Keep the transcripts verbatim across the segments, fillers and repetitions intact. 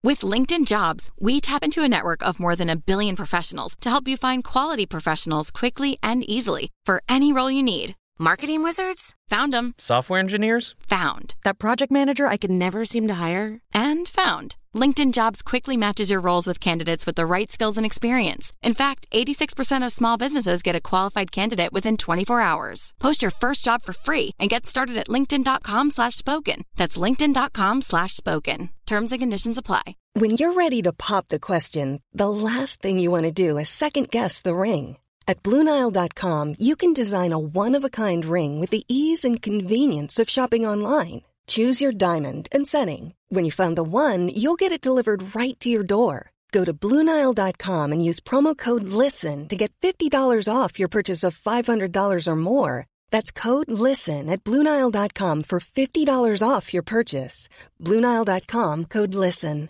With LinkedIn Jobs, we tap into a network of more than a billion professionals to help you find quality professionals quickly and easily for any role you need. Marketing wizards? Found them. Software engineers? Found. That project manager I could never seem to hire? And found. LinkedIn Jobs quickly matches your roles with candidates with the right skills and experience. In fact, eighty-six percent of small businesses get a qualified candidate within twenty-four hours. Post your first job for free and get started at linkedin.com slash spoken. That's linkedin.com slash spoken. Terms and conditions apply. When you're ready to pop the question, the last thing you want to do is second-guess the ring. At Blue Nile dot com, you can design a one-of-a-kind ring with the ease and convenience of shopping online. Choose your diamond and setting. When you find the one, you'll get it delivered right to your door. Go to Blue Nile dot com and use promo code LISTEN to get fifty dollars off your purchase of five hundred dollars or more. That's code LISTEN at Blue Nile dot com for fifty dollars off your purchase. Blue Nile dot com, code LISTEN.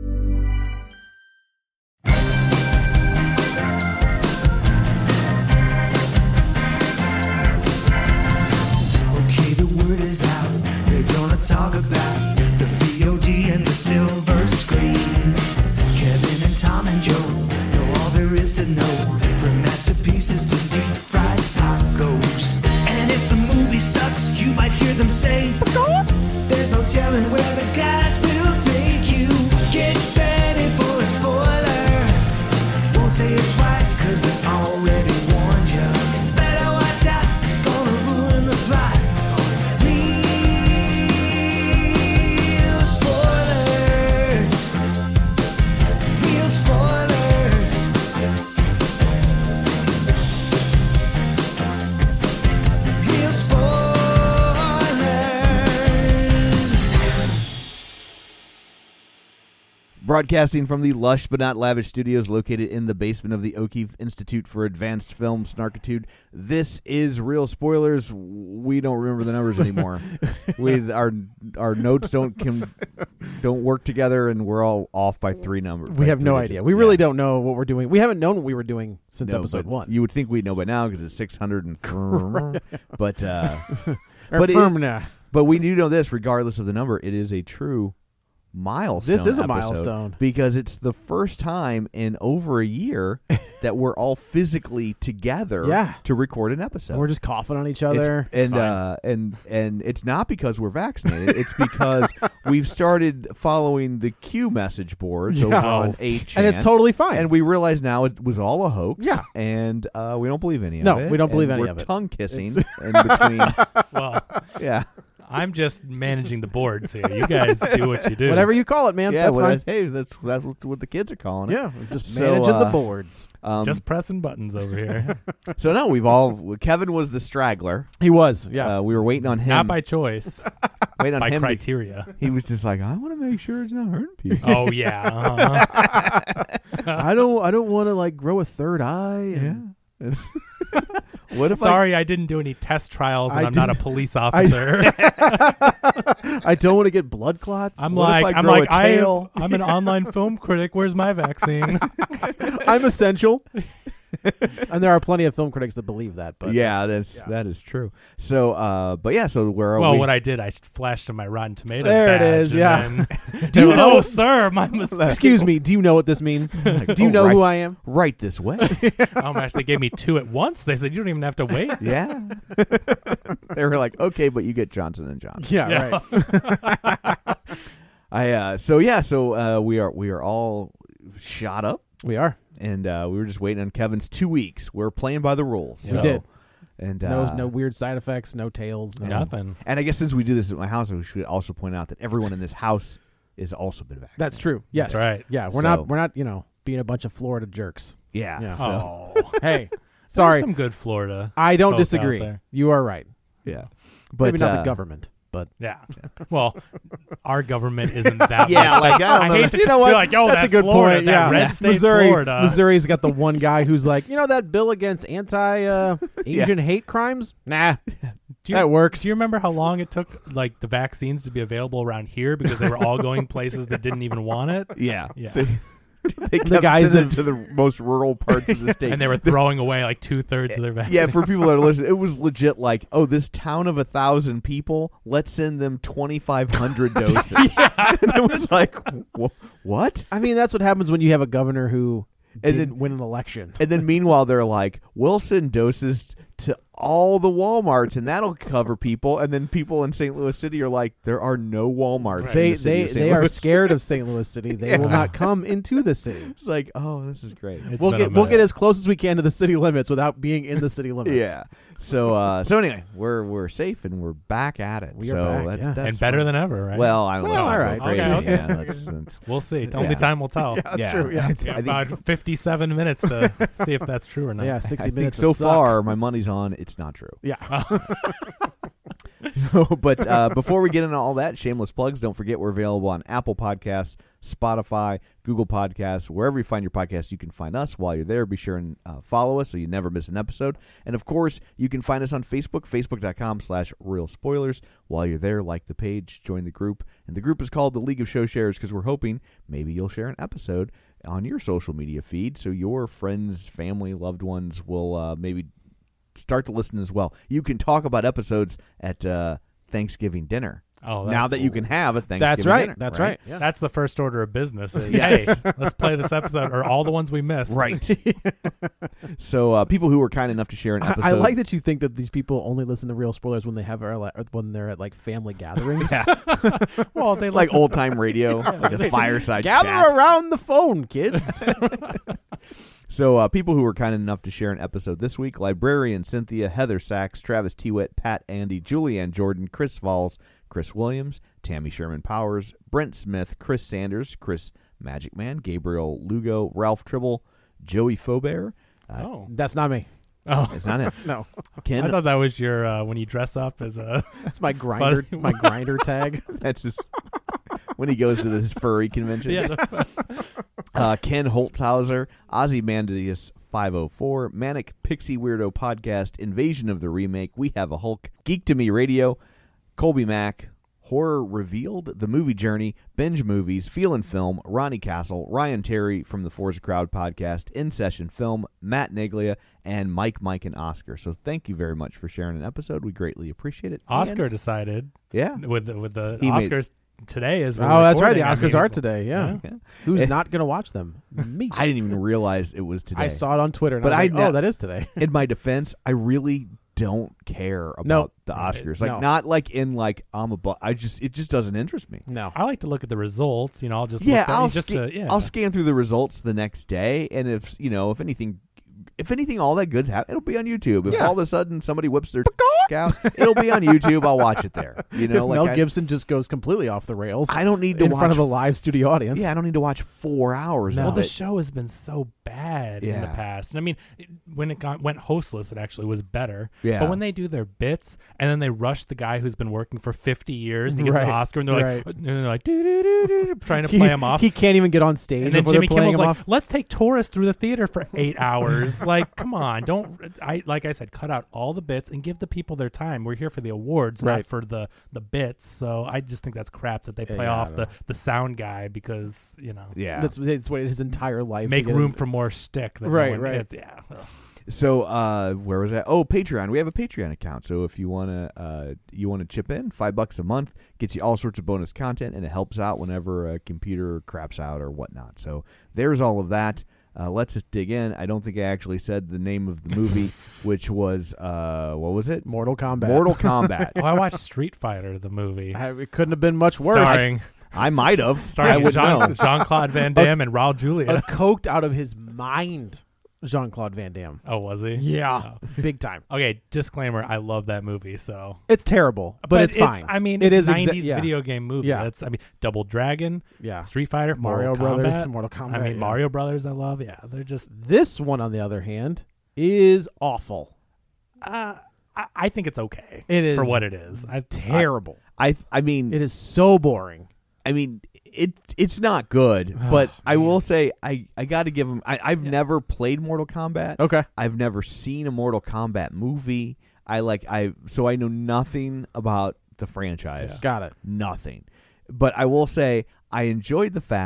Okay, the word is out. They're gonna talk about the V O D and the silver screen. Kevin and Tom and Joe know all there is to know, from masterpieces to deep fried tacos. And if the movie sucks, you might hear them say, there's no telling where the guys will take you. Get ready for a spoiler. Won't say it twice, cause we already warned you. Better watch out, it's gonna ruin the plot. Real spoilers. Real spoilers. Real spoilers. Broadcasting from the lush but not lavish studios located in the basement of the O'Keefe Institute for Advanced Film Snarkitude, this is Real Spoilers. We don't remember the numbers anymore. we our our notes don't com, don't work together, and we're all off by three numbers. We have no digits. idea. We really Yeah. don't know what we're doing. We haven't known what we were doing since No, episode but one. You would think we'd know by now because it's six hundred and but uh, Or but, firm it, now. but we do know this, regardless of the number, it is a true milestone. This is a episode milestone. because it's the first time in over a year that we're all physically together Yeah. to record an episode. And we're just coughing on each It's- other. and uh, and and it's not because we're vaccinated. It's because we've started following the Q message boards over Yeah. on eight chan, And it's totally fine. And we realize now it was all a hoax. Yeah. and uh, we don't believe any No, of it. we don't believe and any we're of it. Tongue kissing in between. Well, Yeah, I'm just managing the boards here. You guys do what you do. Whatever you call it, man. yeah. That's what I- fine. hey, that's that's what, what the kids are calling it. Yeah, we're just So, managing uh, the boards. Um, Just pressing buttons over here. so no, we've all. Kevin was the straggler. He was, yeah. Uh, we were waiting on him. Not by choice, waiting on by him. to- criteria. he was just like, I want to make sure it's not hurting people. Oh, yeah. Uh-huh. I don't. I don't want to like grow a third eye. Yeah. and- It's- what if Sorry, I didn't do any test trials, and I I'm not a didn't- police officer. I don't want to get blood clots. I'm What if like, I I'm grow like, a I, tail? I'm an online film critic. Where's my vaccine? I'm essential. And there are plenty of film critics that believe that. But yeah, that's yeah. that is true. So, uh, but yeah, so where well, we, what I did, I flashed to my Rotten Tomatoes There it badge, is, and yeah. then Do you they were, know- Oh, sir, my mistake. Excuse me. Do you know what this means? Do you oh, know right. who I am? right this way. Oh my gosh, they gave me two at once. They said you don't even have to wait. Yeah, they were like, okay, but you get Johnson and Johnson. Yeah, Yeah. right. I uh, so yeah, so uh, we are we are all shot up, We are. and uh, we were just waiting on Kevin's two weeks. We're playing by the rules. We so, did. and No, uh, no weird side effects. No tails. No Nothing. And I guess since we do this at my house, we should also point out that everyone in this house is also been vaccinated. That's true. Yes. That's right. Yeah, we're So- not. We're not. You know, being a bunch of Florida jerks. Yeah. Yeah. So, Oh, Hey, There's sorry. some good Florida. I don't folks out disagree. there. You are right. yeah. But Maybe not uh, the government, but Yeah. Well, our government isn't that Yeah, much. like, I don't I know hate that- to you know what? be like, yo, That's that a good Florida, point. that Yeah, red Yeah. state Missouri, Florida. Missouri's got the one guy who's like, you know, that bill against anti uh, Asian hate crimes. Nah, Do you, that works. Do you remember how long it took, like, the vaccines to be available around here because they were all going places that didn't even want it? Yeah. Yeah. they kept The guys sending that- them to the most rural parts of the state. And they were throwing away like two thirds of their vaccine. Yeah, for people that are listening, it was legit like, oh, this town of a thousand people, let's send them twenty-five hundred doses. And it was like, wh- what? I mean, that's what happens when you have a governor who And didn't then- win an election. And then meanwhile, they're like, we'll send doses to all the Walmarts, and that'll cover people. And then people in Saint Louis City are like, there are no Walmarts in They the city they of Saint they are Louis. scared of Saint Louis City. They Yeah. will not come into the city. It's like, oh, this is great. It's we'll been a get we'll get minute. as close as we can to the city limits without being in the city limits. Yeah. So uh, so anyway, we're we're safe and we're back at it. We are so back, that's, yeah. that's and better fun. than ever, right? Well, I Well, let's not all go right. crazy. Okay, okay. Yeah, that's, that's, we'll see. Yeah. Only time will tell. That's yeah. true. Yeah. I, th- Yeah, I think, about fifty-seven minutes to see if that's true or not. Yeah, I sixty think minutes. so of suck. far my money's on it's not true. Yeah. But uh, before we get into all that, shameless plugs, don't forget we're available on Apple Podcasts, Spotify, Google Podcasts, wherever you find your podcasts, you can find us. While you're there, be sure and uh, follow us so you never miss an episode. And of course, you can find us on Facebook, facebook.com slash real spoilers. While you're there, like the page, join the group. And the group is called the League of Show Sharers because we're hoping maybe you'll share an episode on your social media feed so your friends, family, loved ones will uh, maybe start to listen as well. You can talk about episodes at uh, Thanksgiving dinner. Oh, Now that's- that you can have a Thanksgiving That's right. dinner, That's right. Yeah. That's the first order of business. Is, Yes. Hey, let's play this episode or all the ones we missed. Right. So uh, people who were kind enough to share an I, episode. I like that you think that these people only listen to real spoilers when they have our, or when they're at like family gatherings. Well, they like listen- old time radio, like a fireside Gather chat. around the phone, kids. So uh, people who were kind enough to share an episode this week: Librarian Cynthia, Heather Sachs, Travis Tewitt, Pat Andy, Julianne Jordan, Chris Valls, Chris Williams, Tammy Sherman Powers, Brent Smith, Chris Sanders, Chris Magic Man, Gabriel Lugo, Ralph Tribble, Joey Faubert. Uh, Oh, That's not me. oh. It's not him. No, Ken. I thought that was your uh, when you dress up as a. that's my grinder. Funny. My grinder tag. That's just when he goes to this furry convention. Yeah. Uh, Ken Holtzhauser, Ozymandias five oh four, Manic Pixie Weirdo Podcast, Invasion of the Remake, We Have a Hulk, Geek to Me Radio, Colby Mack, Horror Revealed, The Movie Journey, Binge Movies, Feel and Film, Ronnie Castle, Ryan Terry from the Forza Crowd Podcast, In Session Film, Matt Neglia, and Mike, Mike, and Oscar. So thank you very much for sharing an episode. We greatly appreciate it. Oscar And- decided yeah. with the, with the He made- Oscars today is. Oh, that's right. The Oscars are today. Yeah. Yeah. Who's Eh. not going to watch them? Me. I didn't even realize it was today. I saw it on Twitter, and But I was I like, ne- oh, that is today. In my defense, I really don't care about No. the Oscars. Like No. not like in like I'm a bu- I just it just doesn't interest me. No. I like to look at the results. You know, I'll just Yeah, look at, I'll just sca- to, yeah. I'll scan through the results the next day, and if you know if anything, if anything, all that good happen, it'll be on YouTube. If Yeah. all of a sudden somebody whips their out, it'll be on YouTube. I'll watch it there. You know, if like Mel I, Gibson just goes completely off the rails I don't need to in watch front of a live studio audience. Yeah, I don't need to watch four hours. No. Well, of the it. show has been so bad in the Yeah. past. And I mean, it, when it got, went hostless, it actually was better. Yeah. But when they do their bits and then they rush the guy who's been working for fifty years and he gets Right. the Oscar and they're Right. like, and they're like, doo, doo, doo, doo, trying to He- play him off. He can't even get on stage and then before Jimmy they're playing Kimmel's him like, off. let's take tourists through the theater for eight hours. Like, come on, don't. I like I said, cut out all the bits and give the people their time. We're here for the awards, Right. not for the the bits. So I just think that's crap that they play Yeah, I off don't the know. the sound guy because you know Yeah. That's, that's what his entire life. to make get room in- for more shtick. That Right, no one right. gets. Yeah. Ugh. So uh, where was that? Oh, Patreon. We have a Patreon account. So if you wanna uh, you wanna chip in, five bucks a month gets you all sorts of bonus content, and it helps out whenever a computer craps out or whatnot. So there's all of that. Uh, let's just dig in. I don't think I actually said the name of the movie, which was uh, what was it? Mortal Kombat. Mortal Kombat. Oh, I watched Street Fighter, the movie, I, it couldn't have been much worse. starring I might have. I starring would Jean know. Jean Claude Van Damme and Raul Julia. A coked out of his mind, Jean Claude Van Damme. oh, was he? Yeah, Oh. big time. Okay, disclaimer: I love that movie. So, It's terrible, but, it's fine. I mean, it it's is exa- nineties yeah. video game movie. Yeah. That's I mean, Double Dragon, Yeah, Street Fighter, Mario Mortal Brothers, Kombat. Mortal Kombat. I mean, yeah. Mario Brothers. I love. Yeah, they're just. This one, on the other hand, is awful. Uh, I, I think it's okay. It is for what it is. I, Terrible. I I mean it is so boring. I mean, it it's not good, but I will say I, I got to give him. I, I've never played Mortal Kombat. Okay. I've never seen a Mortal Kombat movie. I like I so I know nothing about the franchise. Got it. Nothing. But I will say I enjoyed the fact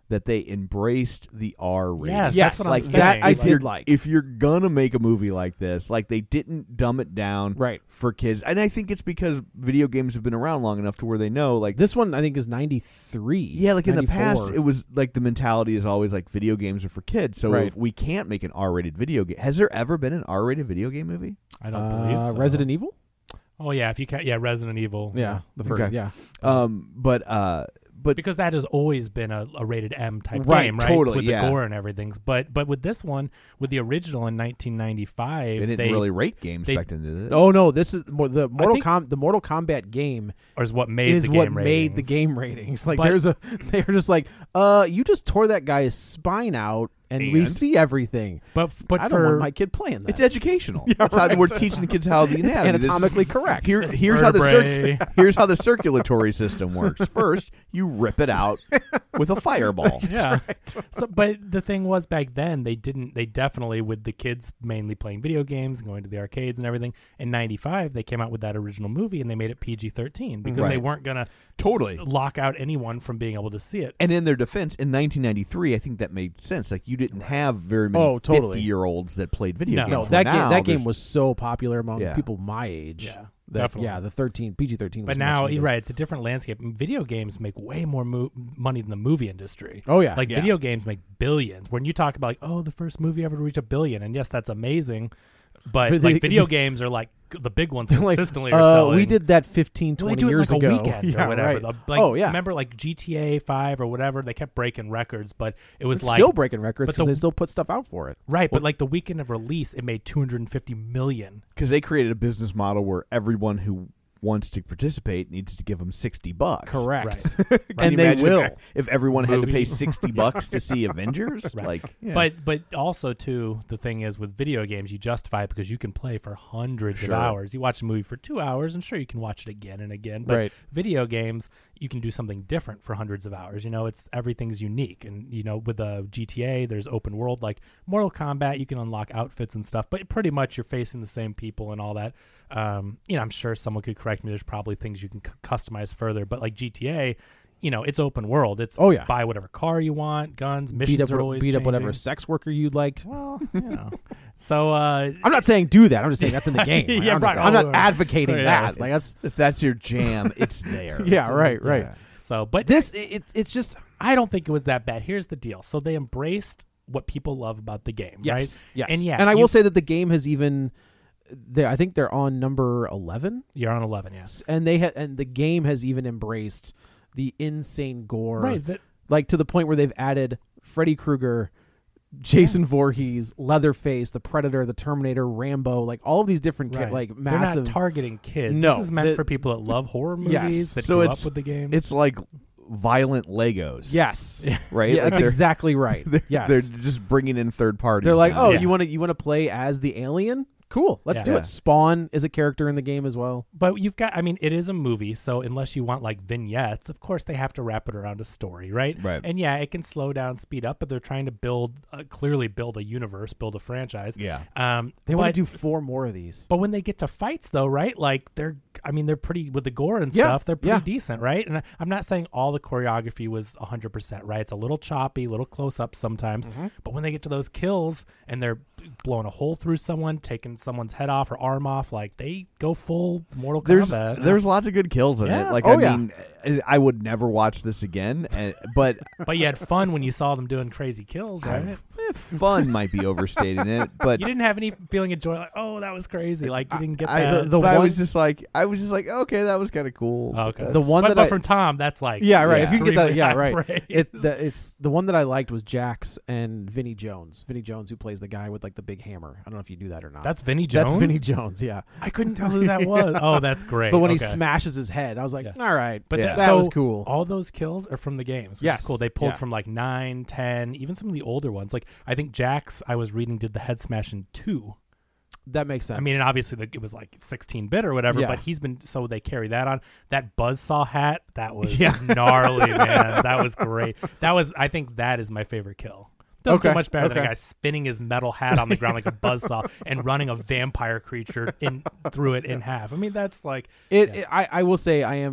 that they embraced the R rating. Yes, Yes, that's what I'm like saying. that I if did you're- like. If you're gonna make a movie like this, like they didn't dumb it down Right. for kids, and I think it's because video games have been around long enough to where they know, like This one I think is ninety-three. yeah, like in the past, ninety-four. it was like the mentality is always like video games are for kids, so Right. if we can't make an R-rated video game. Has there ever been an R-rated video game movie? I don't believe Uh, so. Resident Evil? Oh yeah, if you can, yeah, Resident Evil. Yeah, the first. Okay. Yeah, Um, but uh, but because that has always been a, a rated M type Right, game, right? totally, with yeah. the gore and everything. But but with this one, with the original in nineteen ninety-five, they didn't they, really rate games they- back then, did it? Oh no, this is more the Mortal think- Com the Mortal Kombat game or is what made is the what game made the ratings. game ratings. Like But- there's a they're just like, uh, you just tore that guy's spine out, and, we And? see everything. But but I for don't want my kid playing that. It's educational. That's how we're teaching the kids how the It's anatomy. This is- anatomically correct. Here, here's how the Vertebrae. cir- here's how the circulatory system works. First, you rip it out with a fireball. yeah. So, but the thing was back then they didn't. They definitely with the kids mainly playing video games and going to the arcades and everything. In ninety-five, they came out with that original movie and they made it P G thirteen because they Right. weren't gonna Totally. lock out anyone from being able to see it. And in their defense, in nineteen ninety-three, I think that made sense. Like you didn't have very many Oh, totally. fifty-year-olds that played video No. games. no, Where that game now that game there's- was so popular among Yeah. people my age. Yeah, that, definitely. Yeah, the thirteen P G thirteen. But was now, much you're needed. right, it's a different landscape. Video games make way more mo- money than the movie industry. Oh yeah, Like yeah. video games make billions. When you talk about like, oh, the first movie ever to reach a billion, and yes, that's amazing. But For the- like video games are like the big ones Like, consistently are uh, selling. we did that fifteen, Well, they twenty do it in, years like ago. a weekend yeah, or whatever. right. The- like, oh yeah, remember like G T A five or whatever? They kept breaking records, but it was it's like still breaking records but because the- they still put stuff out for it. right. But like the weekend of release, it made two hundred fifty million. because they created a business model where everyone who wants to participate needs to give them sixty bucks. Correct. Right. Can you And they imagine will. if, if everyone had to Movie. pay sixty bucks to see Avengers. Right. Like, yeah. But but also too, the thing is with video games, you justify it because you can play for hundreds Sure. of hours. You watch a movie for two hours, and sure you can watch it again and again. But Right. video games, you can do something different for hundreds of hours. You know, it's everything's unique, and you know, with the G T A, there's open world like Mortal Kombat. You can unlock outfits and stuff, but pretty much you're facing the same people and all that. Um, you know, I'm sure someone could correct me. There's probably things you can c- customize further, but like G T A. You know, it's open world. It's Oh, yeah. buy whatever car you want, guns, missions beat up are always beat up whatever changing. sex worker you liked. Well, you know. So uh I'm not saying do that. I'm just saying that's in the game. Like, Yeah, I'm, just- right. I'm not Oh, advocating right, that. yeah. Like that's if that's your jam, it's there. yeah, It's in- right, right. yeah. so but This it, it's just I don't think it was that bad. Here's the deal. So they embraced what people love about the game, yes, right? yes. And yeah, and I you- will say that the game has even. They, I think they're on number eleven, You're on eleven, yes. and they ha- and the game has even embraced the insane gore, Right. That, like to the point where they've added Freddy Krueger, Jason Voorhees, Leatherface, the Predator, the Terminator, Rambo, like all of these different ki- right. like They're massive. not targeting kids. No, This is meant the- for people that love horror movies Yes. that So grew it's- up with the game. It's like violent Legos. yes, Right. yeah, Like that's they're- exactly right. They're, yes, they're just bringing in third parties. They're like, now. oh, Yeah. you want to you want to play as the alien? Cool, let's Yeah. do Yeah. it. Spawn is a character in the game as well. But you've got, I mean, it is a movie, so unless you want like vignettes, of course they have to wrap it around a story, right? Right. And yeah, it can slow down, speed up, but they're trying to build, uh, clearly build a universe, build a franchise. Yeah. Um, They want but- to do four more of these. But when they get to fights, though, right? Like they're, I mean, they're pretty with the gore and Yeah, stuff. They're pretty yeah. decent, right? And I, I'm not saying all the choreography was one hundred percent, right? It's a little choppy, a little close up sometimes. Mm-hmm. But when they get to those kills and they're blowing a hole through someone, taking someone's head off or arm off, like they go full Mortal There's Kombat. there's lots of good kills in Yeah. it. Like Oh, I yeah. mean, I- I would never watch this again. And, but but you had fun when you saw them doing crazy kills, right? eh, fun might be overstating it. But You didn't have any feeling of joy, like, oh, that was crazy. Like you didn't get I, that. the- the but I one- was just like, I was just like, okay, that was kind of cool. Oh, okay. But The that's- one but, that but I- from Tom, that's like Yeah, right. Yeah. If you can get that, extremely yeah, high right. praise. It, the, it's the one that I liked was Jax and Vinny Jones. Vinny Jones, who plays the guy with like the big hammer. I don't know if you do that or not. That's Vinny Jones. That's Vinny Jones. Yeah. I couldn't tell who that was. Oh, that's great. But when he Okay. smashes his head, I was like, Yeah. all right. But Yeah. that, that so was cool. All those kills are from the games, which Yes. is cool. They pulled Yeah. from like nine, ten, even some of the older ones. Like I think Jax, I was reading, did the head smash in two. That makes sense. I mean, and obviously the, it was like sixteen bit or whatever, Yeah. but he's been, so they carry that on. That buzzsaw hat, that was Yeah. gnarly, man. That was great. That was, I think that is my favorite kill. Doesn't Okay, get much better than a okay. guy spinning his metal hat on the ground like a buzzsaw and running a vampire creature in through it in half. I mean, that's like, It, Yeah. it- I, I will say I am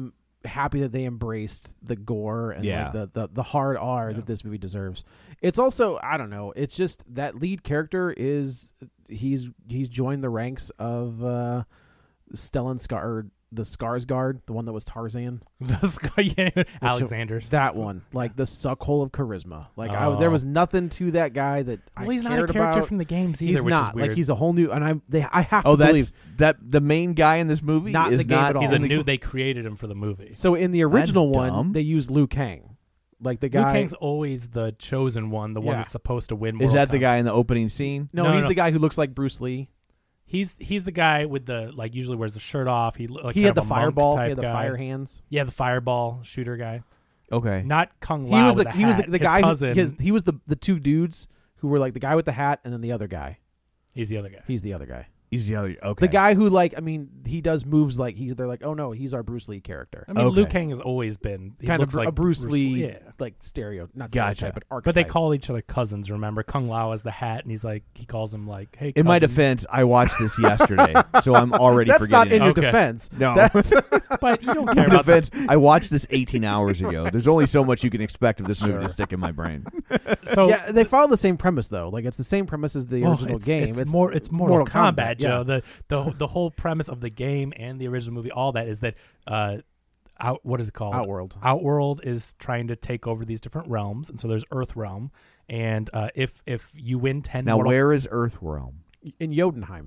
happy that they embraced the gore and Yeah. like the, the the hard R that this movie deserves. It's also, I don't know, it's just that lead character is he's he's joined the ranks of uh, Stellan Skar, or the Skarsgård, the one that was Tarzan. The Scar- yeah, Alexander's That one, like the suckhole of charisma. Like I, Oh. there was nothing to that guy that Well, I he's not a cared character about. from the games either, He's which not is weird. like he's a whole new, and I they I have Oh, to that's believe. that the main guy in this movie Not in is the game not at all. He's a the- new. They created him for the movie. So in the original That's one, dumb. they used Liu Kang, like the Liu guy. Kang's always the chosen one, the one Yeah. that's supposed to win. Is Mortal that the Kombat. guy in the opening scene? no, No, he's no. the guy who looks like Bruce Lee. He's he's the guy with the like usually wears the shirt off. He like he kind had the of a monk fireball. He type had the guy. fire hands. Yeah, the fireball shooter guy. Okay. Not Kung He Lao. was the with he was the, hat. the His guy. cousin. Who, his, he was the the two dudes who were like the guy with the hat and then the other guy. He's the other guy. He's the other guy. He's the other. Okay. The guy who like I mean he does moves like he's they're like oh no he's our Bruce Lee character. I mean, Liu Okay. Kang has always been he kind of looks br- like a Bruce, Lee, Yeah. like stereo not Gotcha. stereotype but archetype. But they call each other cousins. Remember, Kung Lao has the hat, and he's like he calls him like, "Hey." In my cousin. defense, I watched this yesterday, so I'm already that's not forgetting. in it. your Okay. defense. No. That's, but you don't In care about defense, I watched this eighteen hours ago. There's only so much you can expect of this movie Sure. to stick in my brain. that. So yeah, they follow the same premise though. Like it's the same premise as the well, original it's, game. It's, more. It's Mortal, Mortal Kombat, Kombat, Joe. yeah. The the the whole premise of the game and the original movie, all that is that uh, out what is it called? Outworld. Outworld is trying to take over these different realms, and so there's Earth Realm, and uh, if if you win ten Now, Mortal where is Earthrealm? in Jotunheim.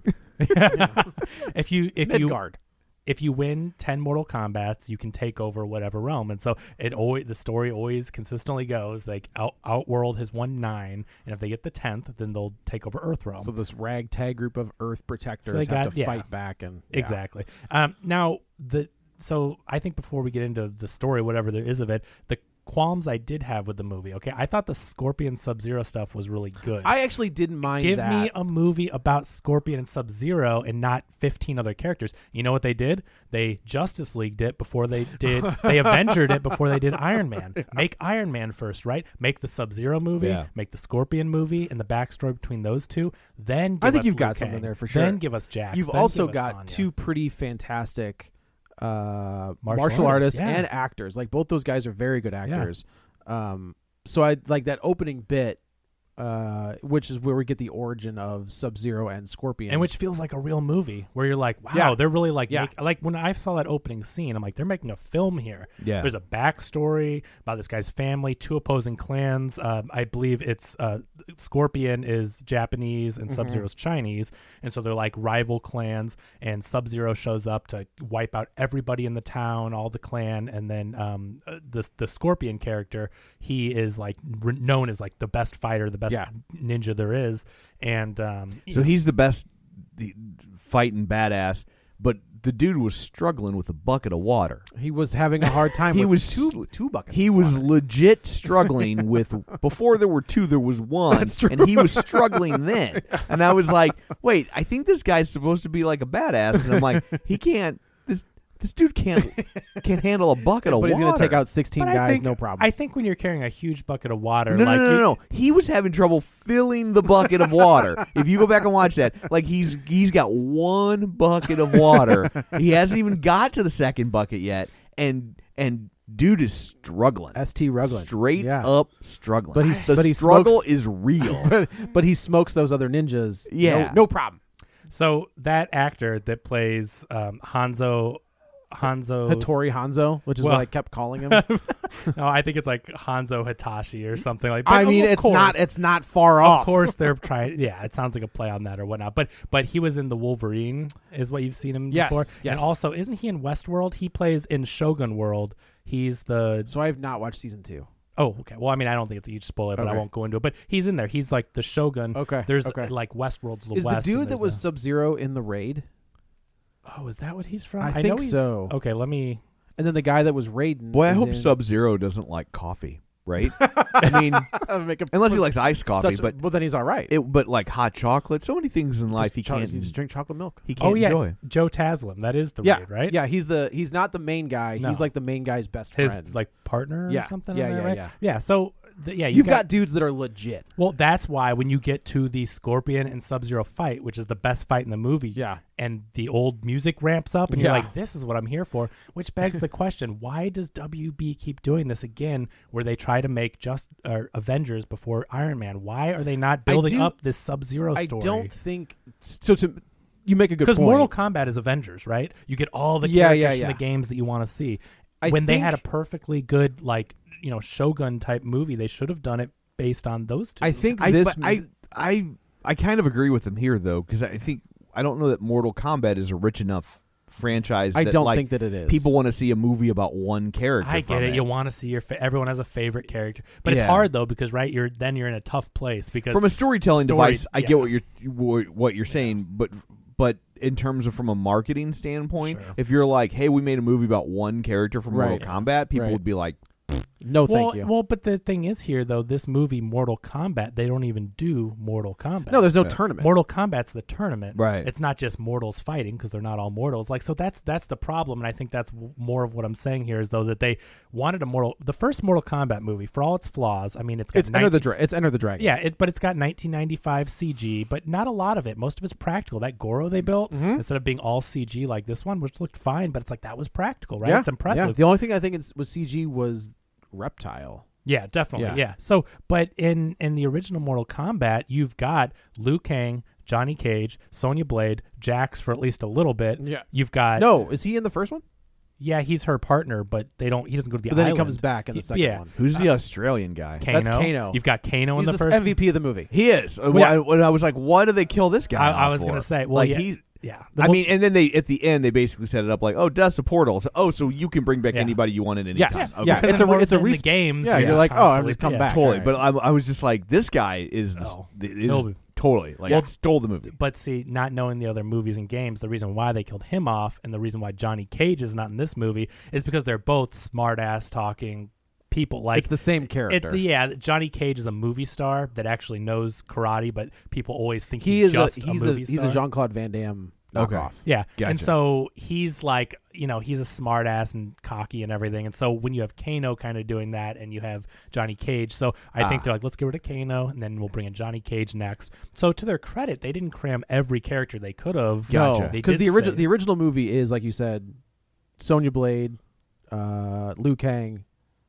if you if you Midgard. if you win ten Mortal Kombats, you can take over whatever realm. And so it always the story always consistently goes like Out, Outworld has won nine, and if they get the tenth, then they'll take over Earthrealm. So this ragtag group of Earth protectors So they have got- to yeah. fight back and yeah. Exactly. Um, now the so I think before we get into the story, whatever there is of it, the qualms I did have with the movie. Okay, I thought the Scorpion Sub-Zero stuff was really good. I actually didn't mind Give that. me a movie about Scorpion and Sub-Zero and not fifteen other characters. You know what they did? They Justice Leagued it before they did. They Avengered it before they did Iron Man. Make Iron Man first, right? Make the Sub-Zero movie. Yeah. Make the Scorpion movie and the backstory between those two. Then give I think us you've Liu got something Kang. there for sure. Then give us Jax. You've Then also give us got Sonya. two pretty fantastic uh, Martial martial, artists, artists, yeah. and actors. Like both those guys are very good actors. Um, so I like that opening bit, uh, which is where we get the origin of Sub-Zero and Scorpion. And which feels like a real movie where you're like, wow, Yeah. they're really like, Yeah. make, like when I saw that opening scene, I'm like, they're making a film here. Yeah. There's a backstory about this guy's family, two opposing clans. Um, I believe it's uh, Scorpion is Japanese and Sub-Zero's Chinese. And so they're like rival clans. And Sub-Zero shows up to wipe out everybody in the town, all the clan. And then um, uh, the, the Scorpion character, he is like re- known as like the best fighter, the best Yeah. ninja there is. And um, you So know, he's the best the, fighting badass, but the dude was struggling with a bucket of water. he was having a hard time. He with was two two buckets. He of was water. legit struggling with. Before there were two, there was one, That's true. and he was struggling then. And I was like, "Wait, I think this guy's supposed to be like a badass," and I'm like, "He can't. This this dude can't can't handle a bucket of but he's water." gonna take out sixteen But I guys, think- no problem. I think when you're carrying a huge bucket of water, No, like no, no, you- no, no. He was having trouble filling the bucket of water. If you go back and watch that, like he's he's got one bucket of water. He hasn't even got to the second bucket yet, and and dude is struggling. S T Ruglin. Straight Yeah. up struggling. But he's- the but he struggle smokes- is real. but, but he smokes those other ninjas. Yeah. no, no problem. So that actor that plays um, Hanzo, Hanzo Hattori Hanzo, which is Well- what I kept calling him. No, I think it's like Hanzo Hitachi or something like. But I mean, of it's course, not. It's not far Of off. course, they're trying. Yeah, it sounds like a play on that or whatnot. But but he was in the Wolverine, is what you've seen him Yes, before. yes. And also, isn't he in Westworld? He plays in Shogun World. He's the So I have not watched season two. oh okay. Well, I mean, I don't think it's a huge spoiler, but I Okay. won't go into it. But he's in there. He's like the Shogun. Okay, There's okay. like Westworld's the Is the West. and dude that there's was a- Sub Zero in the raid? oh, is that what he's from? I know think he's- so. Okay, let me. And then the guy that was Raiden. Boy, I is hope in- Sub Zero doesn't like coffee, right? I mean, Make him- unless he likes iced coffee, such a- but well, then he's all right. it, but like hot chocolate. So many things in life Just he cho- can't. you just drink chocolate milk. He can't Oh yeah, enjoy. Joe Taslim. That is the yeah, raid, right? Yeah, he's the he's not the main guy. No. He's like the main guy's best His friend. like partner Yeah, or something. yeah, in there, yeah, right? yeah. Yeah. So the, yeah, you You've got, got dudes that are legit. Well, that's why when you get to the Scorpion and Sub-Zero fight, which is the best fight in the movie, Yeah. and the old music ramps up, and Yeah. you're like, this is what I'm here for, which begs the question, why does W B keep doing this again, where they try to make just uh, Avengers before Iron Man? Why are they not building do- up this Sub-Zero story? I don't think so. To you make a good Because point. Mortal Kombat is Avengers, right? You get all the Yeah, characters yeah, from yeah. the games that you want to see. I when they had a think- perfectly good, like, you know, Shogun type movie, they should have done it based on those two. I think I, this. but I I I kind of agree with him here though, because I think I don't know that Mortal Kombat is a rich enough franchise. I that, don't like, think that it is. people want to see a movie about one character. I from get it. it. You want to see your fa- everyone has a favorite character, but it's Yeah. hard though because right, you're then you're in a tough place because From a storytelling story- device, I yeah. get what you're wh- what you're saying, but but in terms of from a marketing standpoint, Sure. if you're like, hey, we made a movie about one character from Right. Mortal Kombat, people Right. would be like, no, well, thank you. well, but the thing is here though, this movie Mortal Kombat, they don't even do Mortal Kombat. no, there's no Yeah. tournament. Mortal Kombat's the tournament. Right. It's not just mortals fighting because they're not all mortals. Like so, that's that's the problem, and I think that's w- more of what I'm saying here is though that they wanted a Mortal, the first Mortal Kombat movie for all its flaws. I mean, it's got it's Enter the nineteen Dra- It's Enter the Dragon. Yeah, it, but it's got nineteen ninety-five C G, but not a lot of it. Most of it's practical. That Goro they built, Mm-hmm. instead of being all C G like this one, which looked fine, but it's like that was practical, right? Yeah, It's impressive. yeah. The only thing I think it's, was C G was Reptile. Yeah, definitely. Yeah. Yeah. So, but in in the original Mortal Kombat, you've got Liu Kang, Johnny Cage, Sonya Blade, Jax for at least a little bit. Yeah. You've got No, is he in the first one? Yeah, he's her partner, but they don't. He doesn't go to the But then island. he comes back in the He- second yeah. one. who's the Australian guy? Kano. That's Kano. You've got Kano He's in the the first M V P of the movie. He is. Uh, Well, I, when I was like, why do they kill this guy? I, I off was for? gonna say, well, like yeah, he. yeah. I mean, and then they at the end they basically set it up like, oh, Death's a portal. So, oh, so you can bring back Yeah. anybody you want at any Yes. time. Okay. Yeah. because It's a in re- it's a in the res- games. Yeah, you're you're just like, oh, I'm constantly- just come yeah. back. Totally, Right. but I, I was just like, this guy is, No. is No. totally like Well, stole the movie. But see, not knowing the other movies and games, the reason why they killed him off and the reason why Johnny Cage is not in this movie is because they're both smart ass talking people. Like It's the same character. It, yeah, Johnny Cage is a movie star that actually knows karate, but people always think he he's is just a, he's a a, movie he's star. a Jean Claude Van Damme Okay. knockoff. Yeah, and Gotcha. so he's like, you know, he's a smart ass and cocky and everything. And so when you have Kano kind of doing that and you have Johnny Cage, so I think Ah. they're like, let's get rid of Kano and then we'll bring in Johnny Cage next. So to their credit, they didn't cram every character they could have. Gotcha. No, They because did the original say- the original movie is like you said, Sonya Blade, uh, Liu Kang,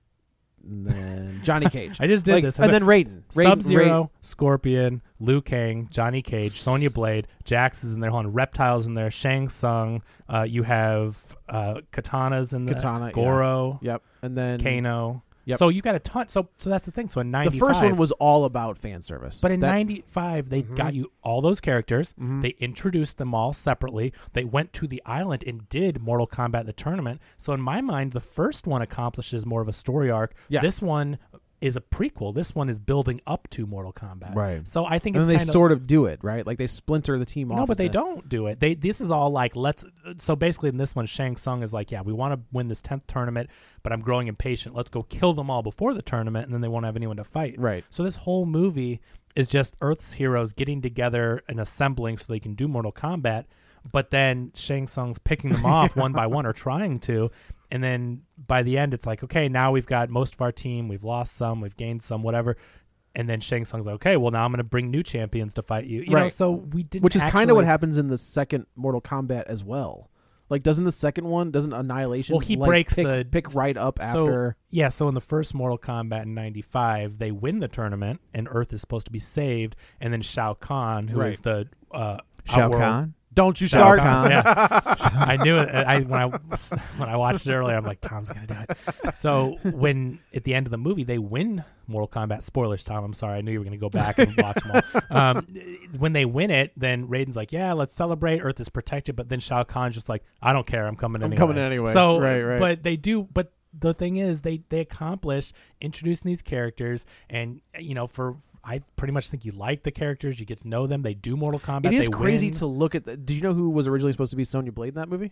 and then Johnny Cage. I just did Like, this. and then Raiden, Raiden Sub Zero, Raiden- Scorpion, Liu Kang, Johnny Cage, Sonya Blade, Jax is in there, hold on, Reptiles in there, Shang Tsung. Uh, you have uh, Katanas in there, Katana, yeah. Goro, Yep, and then Kano. Yep. So you got a ton. So so that's the thing. So in the ninety-five, first one was all about fan service. but in That- ninety-five they Mhm. got you all those characters. Mhm. They introduced them all separately. They went to the island and did Mortal Kombat the tournament. So in my mind, the first one accomplishes more of a story arc. Yeah. This one is a prequel. This one is building up to Mortal Kombat. Right. So I think and it's then they kind of sort of do it right, like they splinter the team off. no, but at they the- don't do it. They this is all like let's. So basically, in this one, Shang Tsung is like, yeah, we want to win this tenth tournament, but I'm growing impatient. Let's go kill them all before the tournament, and then they won't have anyone to fight. Right. So this whole movie is just Earth's heroes getting together and assembling so they can do Mortal Kombat. But then Shang Tsung's picking them off one by one or trying to. And then by the end, it's like, okay, now we've got most of our team. We've lost some. We've gained some, whatever. And then Shang Tsung's like, okay, well, now I'm going to bring new champions to fight you. You know, Right. so we didn't Which is kind actually- of what happens in the second Mortal Kombat as well. Like, doesn't the second one, doesn't Annihilation? Well, he like, breaks pick, the- pick right up So, after. yeah, so in the first Mortal Kombat in ninety-five, they win the tournament, and Earth is supposed to be saved. And then Shao Kahn, who is Right. the uh, Shao Outworld- Kahn. Don't you Shao start? Kahn, yeah. I knew it. I when I when I watched it earlier, I'm like, Tom's gonna do it. So when at the end of the movie they win Mortal Kombat, spoilers, Tom. I'm sorry, I knew you were gonna go back and watch them all. Um, when they win it, then Raiden's like, yeah, let's celebrate. Earth is protected, but then Shao Kahn's just like, I don't care. I'm coming I'm anyway. coming anyway. So Right, right. But they do. But the thing is, they they accomplish introducing these characters, and you know for. I pretty much think you like the characters. You get to know them. They do Mortal Kombat. It is they crazy win. to look at. The, did you know who was originally supposed to be Sonya Blade in that movie?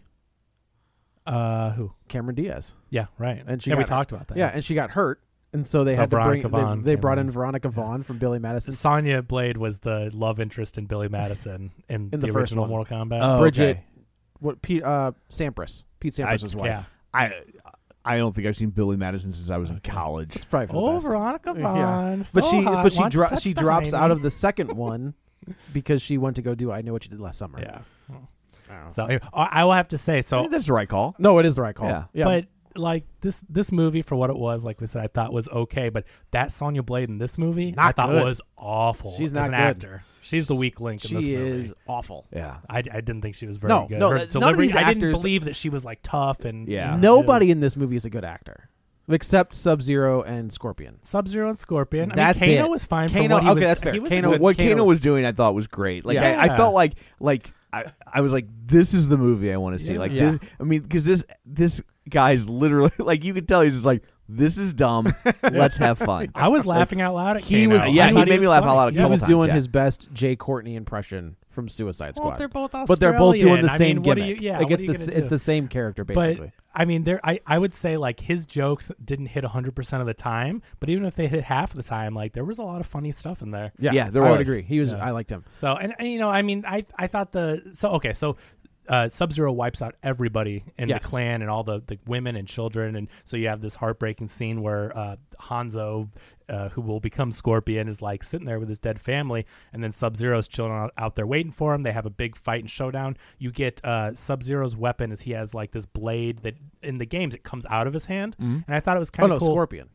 Uh, who? Cameron Diaz. Yeah, right. And she yeah, we got- talked about that. Yeah, and she got hurt, and so they So had to bring. Veronica They, Vaughn they came brought in. in Veronica Vaughn from Billy Madison. Sonya Blade was the love interest in Billy Madison in, In the, the first original one. Mortal Kombat. Oh, Bridget, okay. what? Pete uh, Sampras, Pete Sampras' wife. yeah. I I don't think I've seen Billy Madison since I was in Okay. college. It's probably for the Oh, best. Veronica Yeah. Vaughn. But so she, hot. but she, Why don't you dro- touch she the drops hiney? out of the second one because she went to go do I Know What You Did Last Summer. Yeah. Well, I don't know. So anyway, I I will have to say I so. think that's the right call. no, it is the right call. Yeah. yeah. But like this this movie for what it was, like we said, I thought was okay. But that Sonya Blade in this movie, I Not thought good. was awful. She's as not an good. actor. She's the weak link in she this movie. is awful. Yeah. I, I didn't think she was very No, good. no, Her uh, none of delivery, these I didn't actors- believe that she was like tough and Yeah. Nobody in this movie is a good actor except Sub Zero and Scorpion. Sub Zero and Scorpion. I That's mean, Kano it. was fine. for Kano- what he okay, was, that's fair. He was Kano- good. What Kano- Kano was doing, I thought was great. Like I, I Yeah. felt like like I, I was like, this is the movie I want to see. Yeah. Like Yeah. this. I mean, because this this guy's literally like you could tell he's just like, this is dumb. Let's have fun. I was laughing out loud at He Kano. was- I yeah, he thought made me was laugh funny. out loud a He couple was times, doing yeah. his best Jay Courtney impression from Suicide Squad. Well, they're both Australian. but they're both doing the I same mean, what do gimmick. you, yeah, like what it's are the you s- gonna it's do? the same character basically. But I mean, there. I, I would say like his jokes didn't hit one hundred percent of the time, but even if they hit half the time, like there was a lot of funny stuff in there. yeah, Yeah, there I would was. agree. He was. Yeah. I liked him. So and, and you know, I mean, I I thought the so okay, so uh, Sub Zero wipes out everybody in Yes. the clan and all the, the women and children, and so you have this heartbreaking scene where uh, Hanzo, uh, who will become Scorpion, is like sitting there with his dead family, and then Sub Zero's chilling out, out there waiting for him. They have a big fight and showdown. You get uh, Sub Zero's weapon is he has like this blade that in the games it comes out of his hand, Mhm. and I thought it was Oh kind no, of cool. Scorpion.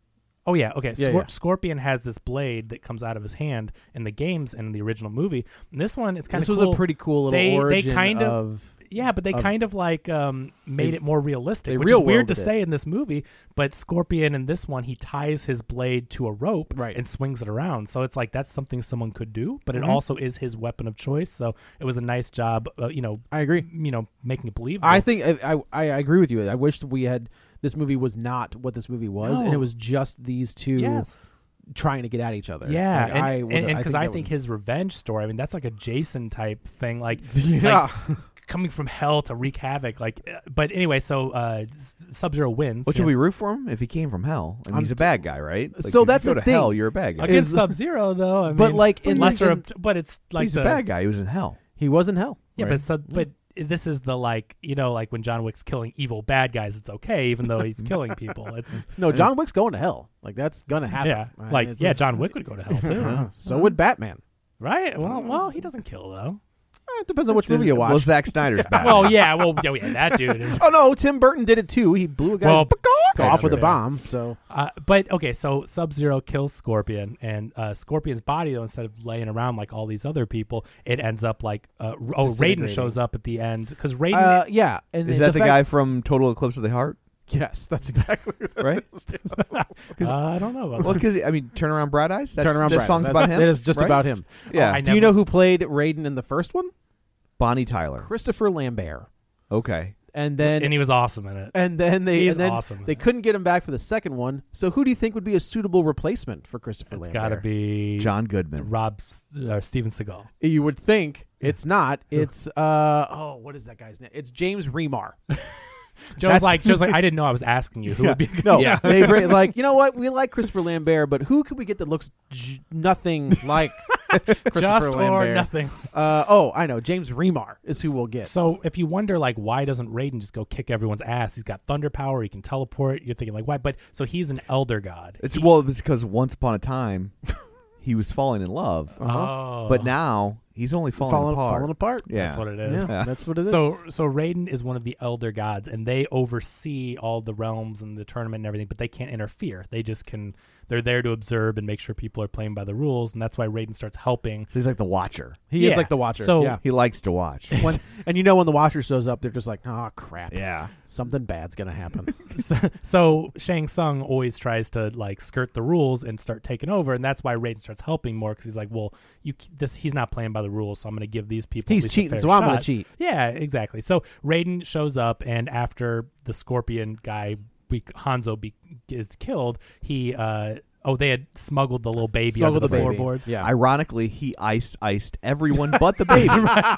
Oh yeah, okay. Yeah, Scor- yeah. Scorpion has this blade that comes out of his hand in the games and in the original movie. And this one, it's kind This of was cool. a pretty cool little They- they origin kind of- of. Yeah, but they of- kind of like um, made They- it more realistic, they which is weird real-worlded to it. say in this movie. But Scorpion in this one, he ties his blade to a rope Right. and swings it around. So it's like that's something someone could do, but it Mhm. also is his weapon of choice. So it was a nice job, uh, you know, I agree. you know, making it believable. I think I, I I agree with you. I wish we had this movie was not what this movie was, and No. it was just these two yes. trying to get at each other. Yeah, Like, and I and would've- and because I, that think would- his revenge story. I mean, that's like a Jason type thing. Like, yeah. like coming from hell to wreak havoc. Like, uh, but anyway, so uh, Sub Zero wins. What you should know, we root for him if he came from hell? And I'm he's a t- bad guy, right? Like, So if you that's go the to thing. hell. You're a bad guy. against is- Sub Zero though? I But, mean, like, in lesser, the- of, but it's like he's the, a bad guy. He was in hell. he was in hell. Yeah, right? but sub, but this is the like you know like when John Wick's killing evil bad guys, it's okay even though he's killing people. It's No, John Wick's going to hell. Like that's gonna happen. yeah, Uh, like it's- yeah, John Wick would go to hell too, Uh, so would Batman. right? Well, well, he doesn't kill though. Eh, it depends on which movie you watch. Well, Zack Snyder's bad. Well, yeah, well, yeah, yeah, that dude is. oh no, Tim Burton did it too. He blew a guy's Well, off that's with a true. bomb. So Uh, but okay, so Sub Zero kills Scorpion, and uh, Scorpion's body, though, instead of laying around like all these other people, it ends up like uh, oh, Raiden Disintegrating. shows up at the end because Raiden. uh, yeah, and Is that the, fact- guy from Total Eclipse of the Heart? Yes, that's exactly Right? uh, I don't know about Well, that. because I mean, Turn Around Bright Eyes. That's, Turn Around That Bright song's Eyes. about That's- him. It is just right? about him. Yeah, I Do you never know who s- played Raiden in the first one? Bonnie Tyler. Christopher Lambert. Okay. And then and he was awesome in it. and then they He's and then awesome in they it. couldn't get him back for the second one. So who do you think would be a suitable replacement for Christopher It's Lambert? got to be John Goodman. Rob uh, Steven Seagal. You would think it's not. It's uh oh, what is that guy's name? It's James Remar. Joe's That's- like, Joe's like, I didn't know I was asking you who would be. a good- No, yeah. they bring, like you know what? We like Christopher Lambert, but who could we get that looks j- nothing like Christopher just or Lambert? nothing. Uh, oh, I know. James Remar is who we'll get. So if you wonder like why doesn't Raiden just go kick everyone's ass? He's got thunder power. He can teleport. You're thinking like why? But so he's an elder god. It's He- well, it was because once upon a time he was falling in love, Oh, but now he's only falling falling apart. falling apart. Yeah, that's what it is. Yeah, Yeah. that's what it is. So so Raiden is one of the elder gods, and they oversee all the realms and the tournament and everything, but they can't interfere. They just can. They're there to observe and make sure people are playing by the rules, and that's why Raiden starts helping. So he's like the Watcher. he yeah. is like the Watcher. So- yeah. He likes to watch. When, and you know when the Watcher shows up, they're just like, oh crap, yeah. something bad's gonna happen. so, so Shang Tsung always tries to like skirt the rules and start taking over, and that's why Raiden starts helping more because he's like, well, you this he's not playing by the rules, so I'm going to give these people. He's at least a cheating, fair so I'm gonna shot. cheat. Yeah, exactly. So Raiden shows up, and after the Scorpion guy, be, Hanzo, be, is killed, he. Uh, Oh, they had smuggled the little baby Smuggled under the the, baby. floorboards. Yeah. Ironically, he iced iced everyone but the baby.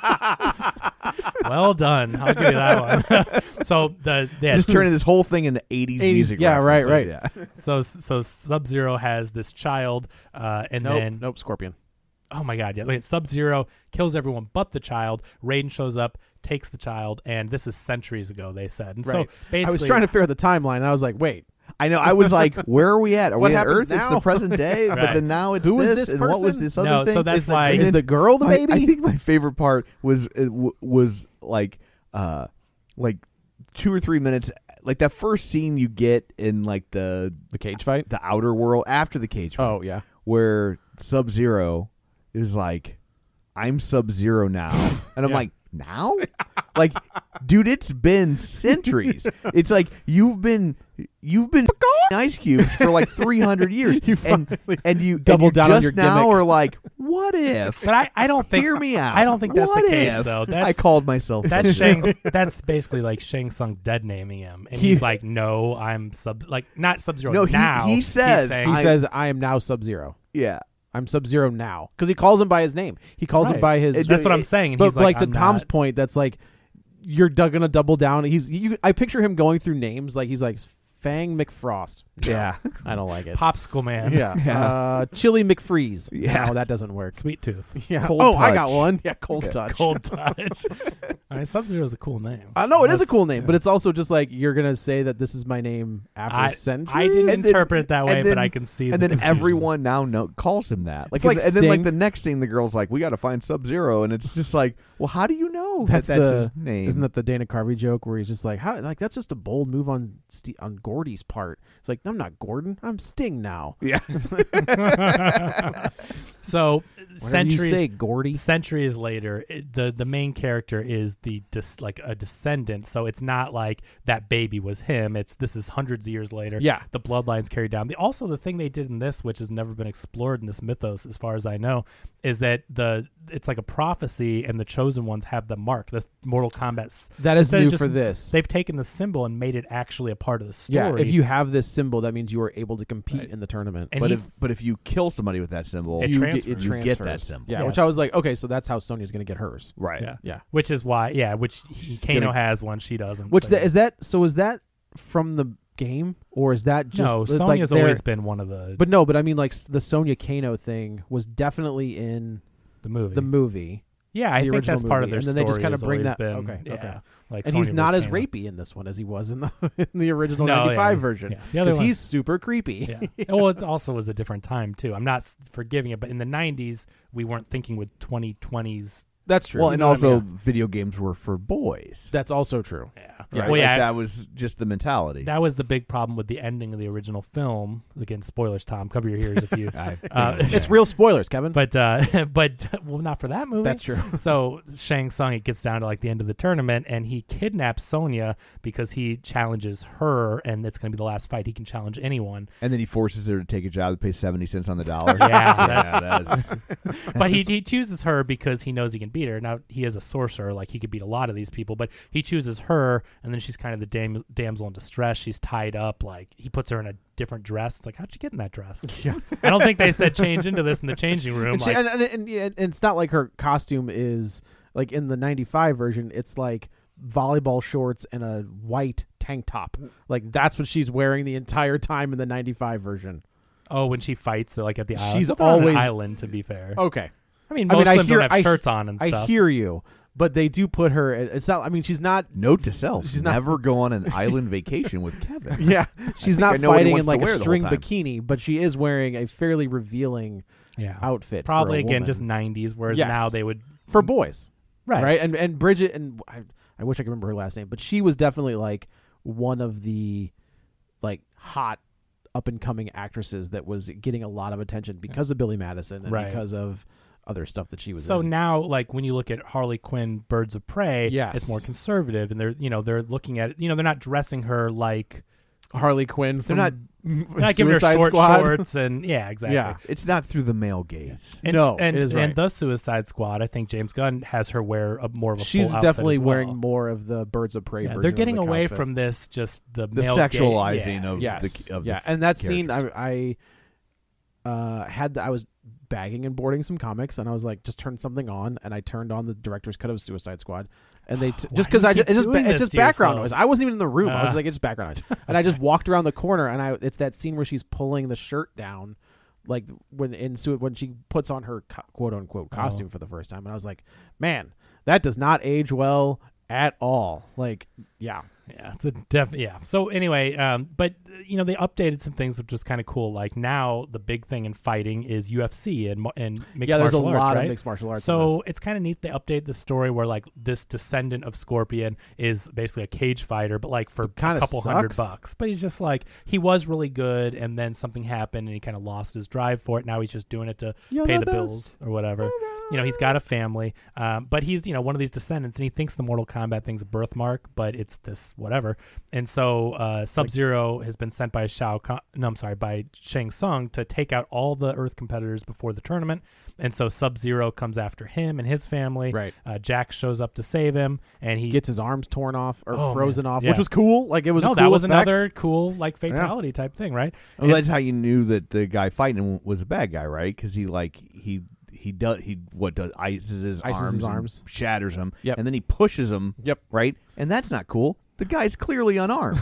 Well done. I'll give you that one. so the they had Just turning this whole thing into eighties, eighties, music. yeah, right, references. right. Yeah. so so Sub Zero has this child, uh, and nope, then nope, Scorpion. oh my god, yeah, Sub Zero kills everyone but the child. Raiden shows up, takes the child, and this is centuries ago, they said. And Right. so basically, I was trying to figure out the timeline, and I was like, wait. I know. I was like, where are we at? Are What we at happens Earth? It's the now? present day, but Right. then now it's Who is this, this and what was person? this other No, thing? so that's Is the- why- and Is then the girl the I- baby? I think my favorite part was uh, w- was like uh like two or three minutes, like that first scene you get in like the the cage fight? the outer world after the cage fight, Oh, yeah. where Sub-Zero is like, I'm Sub-Zero now, and I'm Yeah. like, now? Like, dude, it's been centuries. It's like you've been you've been ice cubes for like three hundred years, You and finally and you doubled and you down on just your now gimmick. are like, what if? But I, I don't think Hear me out. I don't think that's What the case if? though. That's I called myself. that's Sub-Zero. Shang. That's basically like Shang Tsung dead naming him, and He- he's like, "No, I'm sub like not Sub Zero No, he- now." he He's says, saying- He I- says, I am now Sub-Zero. Yeah. I'm Sub-Zero now. Because he calls him by his name. He calls him Right. by his... It- "That's what I'm saying." And But he's like, like, to "I'm Tom's not." point, that's like, you're d- gonna double down. He's you, I picture him going through names like he's like Fang McFrost. Yeah. I don't like it. Popsicle Man. Yeah. Yeah. Uh, Chili McFreeze. Yeah. No, that doesn't work. Sweet Tooth. Yeah. Cold oh, I got Touch. one. Yeah, Cold Yeah. Touch. Cold Touch. I mean, Sub Zero is a cool name. I know it is a That's- cool name, yeah. but it's also just like you're gonna say that this is my name after I, centuries. I didn't And then- interpret it that way, and then- but I can see. And the then confusion. everyone now know, calls him that. Like, It's like and, and then like Sting. the next scene, the girl's like, "We got to find Sub-Zero," and it's just like, well, how do you know That's that that's the- his name? Isn't that the Dana Carvey joke where he's just like, how like that's just a bold move on Ste on Gordy's part. It's like, I'm not Gordon, I'm Sting now. yeah. So Whatever centuries, you say, Gordy. centuries later, it, the the main character is the dis, like a descendant. So it's not like that baby was him. It's this is hundreds of years later. Yeah. the bloodlines carried down. The, also, the thing they did in this, which has never been explored in this mythos, as far as I know, is that the it's like a prophecy, and the chosen ones have the mark. This Mortal Kombat. s- That is instead of new just- for this. They've taken the symbol and made it actually a part of the story. Yeah, if you have this symbol, that means you are able to compete Right. in the tournament. And But he- if but if you kill somebody with that symbol, It you transfers. Get, it You get transfers. that symbol. Yeah, Yes. which I was like, okay, so that's how Sonya's going to get hers. right? yeah. Yeah. Which is why, yeah, which he, Kano has one, she doesn't. Which so the, yeah. is that? So is that from the game, or is that just no, like Sonya's their- always been one of the But no, but I mean, like s- the Sonya Kano thing was definitely in the movie. the movie, yeah, I the think original that's part of movie, their and then they just story kind of has bring always that- been- okay, yeah, okay. like and he's Sonya not versus as Kano. rapey in this one as he was in the in the original No, ninety-five yeah. version. Yeah. The other Because one- he's super creepy. Yeah. Well, it also was a different time too. I'm not s- forgiving it, but in the nineties, we weren't thinking with twenty twenties. That's true. Well, You and know what I also mean? video games were for boys. that's also true. Yeah. Right? Well, Like, yeah. that was just the mentality. That was the big problem with the ending of the original film. Again, spoilers, Tom. Cover your ears if you. I, Uh, It's real spoilers, Kevin. But uh, but well, not for that movie. that's true. So Shang Tsung, it gets down to like the end of the tournament, and he kidnaps Sonya because he challenges her, and it's going to be the last fight. He can challenge anyone, and then he forces her to take a job that pays seventy cents on the dollar. Yeah, yeah, that's- that's but he he chooses her because he knows he can beat her. Now he is a sorcerer, like he could beat a lot of these people, but he chooses her, and then she's kind of the dam- damsel in distress. She's tied up, like he puts her in a different dress. It's like, how'd you get in that dress? Yeah. I don't think they said change into this in the changing room. And, she, like- and, and, and, and it's not like her costume is like in the ninety-five version. It's like volleyball shorts and a white tank top. Like that's what she's wearing the entire time in the ninety-five version. oh, when she fights, like at the island. She's Well, they're on an always- island. To be fair, Okay, I mean, I most mean, I of them hear- don't have I- shirts on and I stuff. hear you, but they do put her. It's not. I mean, she's not. note to self: She's not- never go on an island vacation with Kevin. Yeah, she's think not I know what he fighting in wants to like a wear the whole string time. bikini, but she is wearing a fairly revealing yeah, outfit. probably for a again woman. just nineties. Whereas Yes. now they would for boys. right, right? And and Bridget and I, I wish I could remember her last name, but she was definitely like one of the like hot up and coming actresses that was getting a lot of attention because of Billy Madison and Right. because of other stuff that she was So in. now, like when you look at Harley Quinn, Birds of Prey, Yes. it's more conservative, and they're you know they're looking at it. You know they're not dressing her like Harley Quinn from not- they're not giving her Suicide short Squad. shorts and yeah, exactly. Yeah. It's not through the male gaze. And, No, and, it is and right. the Suicide Squad, I think James Gunn has her wear a more of a She's full outfit definitely as well. wearing more of the Birds of Prey Yeah, version. they're of getting the away outfit. from this just the, The male sexualizing gaze. of yes, the of yeah, the and that scene characters. I, I uh, had the, I was bagging and boarding some comics, and I was like, just turn something on, and I turned on the director's cut of Suicide Squad, and they t- Why just do because you I just keep it's just, doing ba- it's this just to background yourself? noise. I wasn't even in the room. I was Uh. like, it's just background noise, and I just walked around the corner, and I it's that scene where she's pulling the shirt down, like when in Su- when she puts on her co- quote unquote costume Oh. for the first time, and I was like, man, that does not age well at all. Like, yeah. Yeah, it's a def. Yeah. So anyway, um, but uh, you know they updated some things which was kind of cool. Like now the big thing in fighting is U F C and and mixed yeah, there's martial a arts, lot right? of mixed martial arts. in So this. it's kind of neat they update the story where like this descendant of Scorpion is basically a cage fighter, but like for a kinda couple hundred sucks. bucks. But he's just like he was really good, and then something happened, and he kind of lost his drive for it. Now he's just doing it to You're pay the the best. bills or whatever. You know, he's got a family, um, but he's, you know, one of these descendants, and he thinks the Mortal Kombat thing's a birthmark, but it's this whatever. And so uh, Sub-Zero has been sent by Shao Kahn, no, I'm sorry, by Shang Tsung to take out all the Earth competitors before the tournament. And so Sub-Zero comes after him and his family. Right. Uh, Jax shows up to save him, and he gets his arms torn off or Oh, frozen man. off, Yeah. which was cool. Like it was no, a cool that was effect. another cool like fatality type thing, right? Well, that's how you knew that the guy fighting him was a bad guy, right? Because he like he he does he what does ices his Ices arms, his and arms. shatters him, Yep. and then he pushes him, Yep. right? And that's not cool. The guy's clearly unarmed.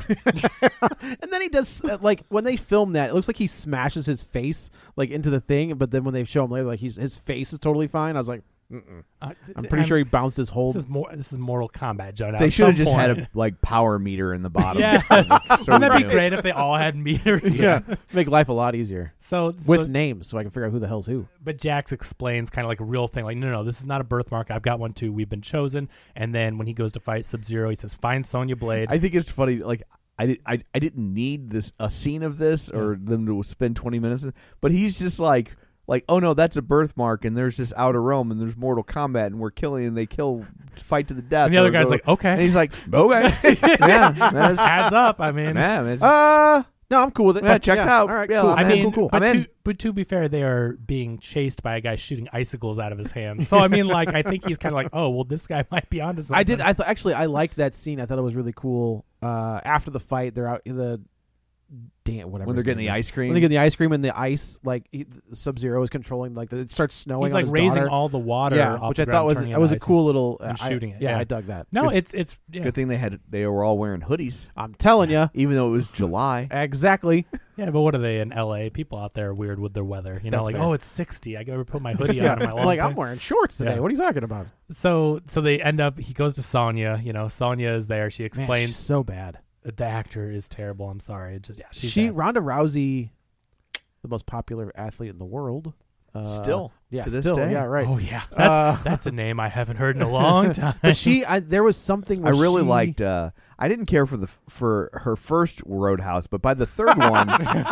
And then he does uh, like when they film that, it looks like he smashes his face like into the thing. But then when they show him later, like he's his face is totally fine. I was like, Mm-mm. Uh, I'm pretty sure he bounced his whole. This is more. This is Mortal Kombat, Joe. Now, They at should have some just had point- a like power meter in the bottom. Yes. So Wouldn't that we be knew. great if they all had meters? yeah, make life a lot easier So, with so names, so I can figure out who the hell's who. but Jax explains kind of like a real thing, like, no, no, this is not a birthmark. I've got one too. We've been chosen. And then when he goes to fight Sub-Zero, he says, "Find Sonya Blade." I think it's funny. Like I did, I, I didn't need this a scene of this or them to spend twenty minutes, in, but he's just like. Like, oh no, that's a birthmark, and there's this Outer Realm, and there's Mortal Kombat, and we're killing, and they kill, fight to the death. and the other or- guy's or- like, okay, and he's like, okay, yeah, that's, adds up. I mean, yeah, man. Uh no, I'm cool with it. Yeah, checks out. All right, Yeah, cool. I man, mean, cool, cool. But, I'm to, in. but to be fair, they are being chased by a guy shooting icicles out of his hands. So I mean, like, I think he's kind of like, oh, well, this guy might be onto something. I did. I th- actually I liked that scene. I thought it was really cool. Uh, after the fight, they're out in the damn whatever when they're his getting name the is. ice cream. When they get the ice cream and the ice, like he, Sub-Zero is controlling, like the, it starts snowing. He's on like his raising daughter. all the water, yeah, off which the I thought ground, was turning that into was a ice. cool little and I- shooting it, Yeah, yeah. I dug that. No, Good. it's it's yeah. Good thing they had they were all wearing hoodies, I'm telling you, even though it was July. exactly. Yeah, but what are they in L A? People out there are weird with their weather. You know, That's like, fair. oh, it's sixty. I gotta put my hoodie Yeah. on. And my long like I'm pants. wearing shorts today. Yeah. What are you talking about? So so they end up. He goes to Sonya. You know, Sonya is there. She Man, explains she's so bad. that the actor is terrible. I'm sorry. It just yeah, she's she bad. Ronda Rousey, the most popular athlete in the world. Uh, Still, yeah, to this still, day. yeah, right. Oh yeah, that's Uh, that's a name I haven't heard in a long time. But she, I, there was something. I Where really she- liked. Uh, I didn't care for the for her first Roadhouse, but by the third one,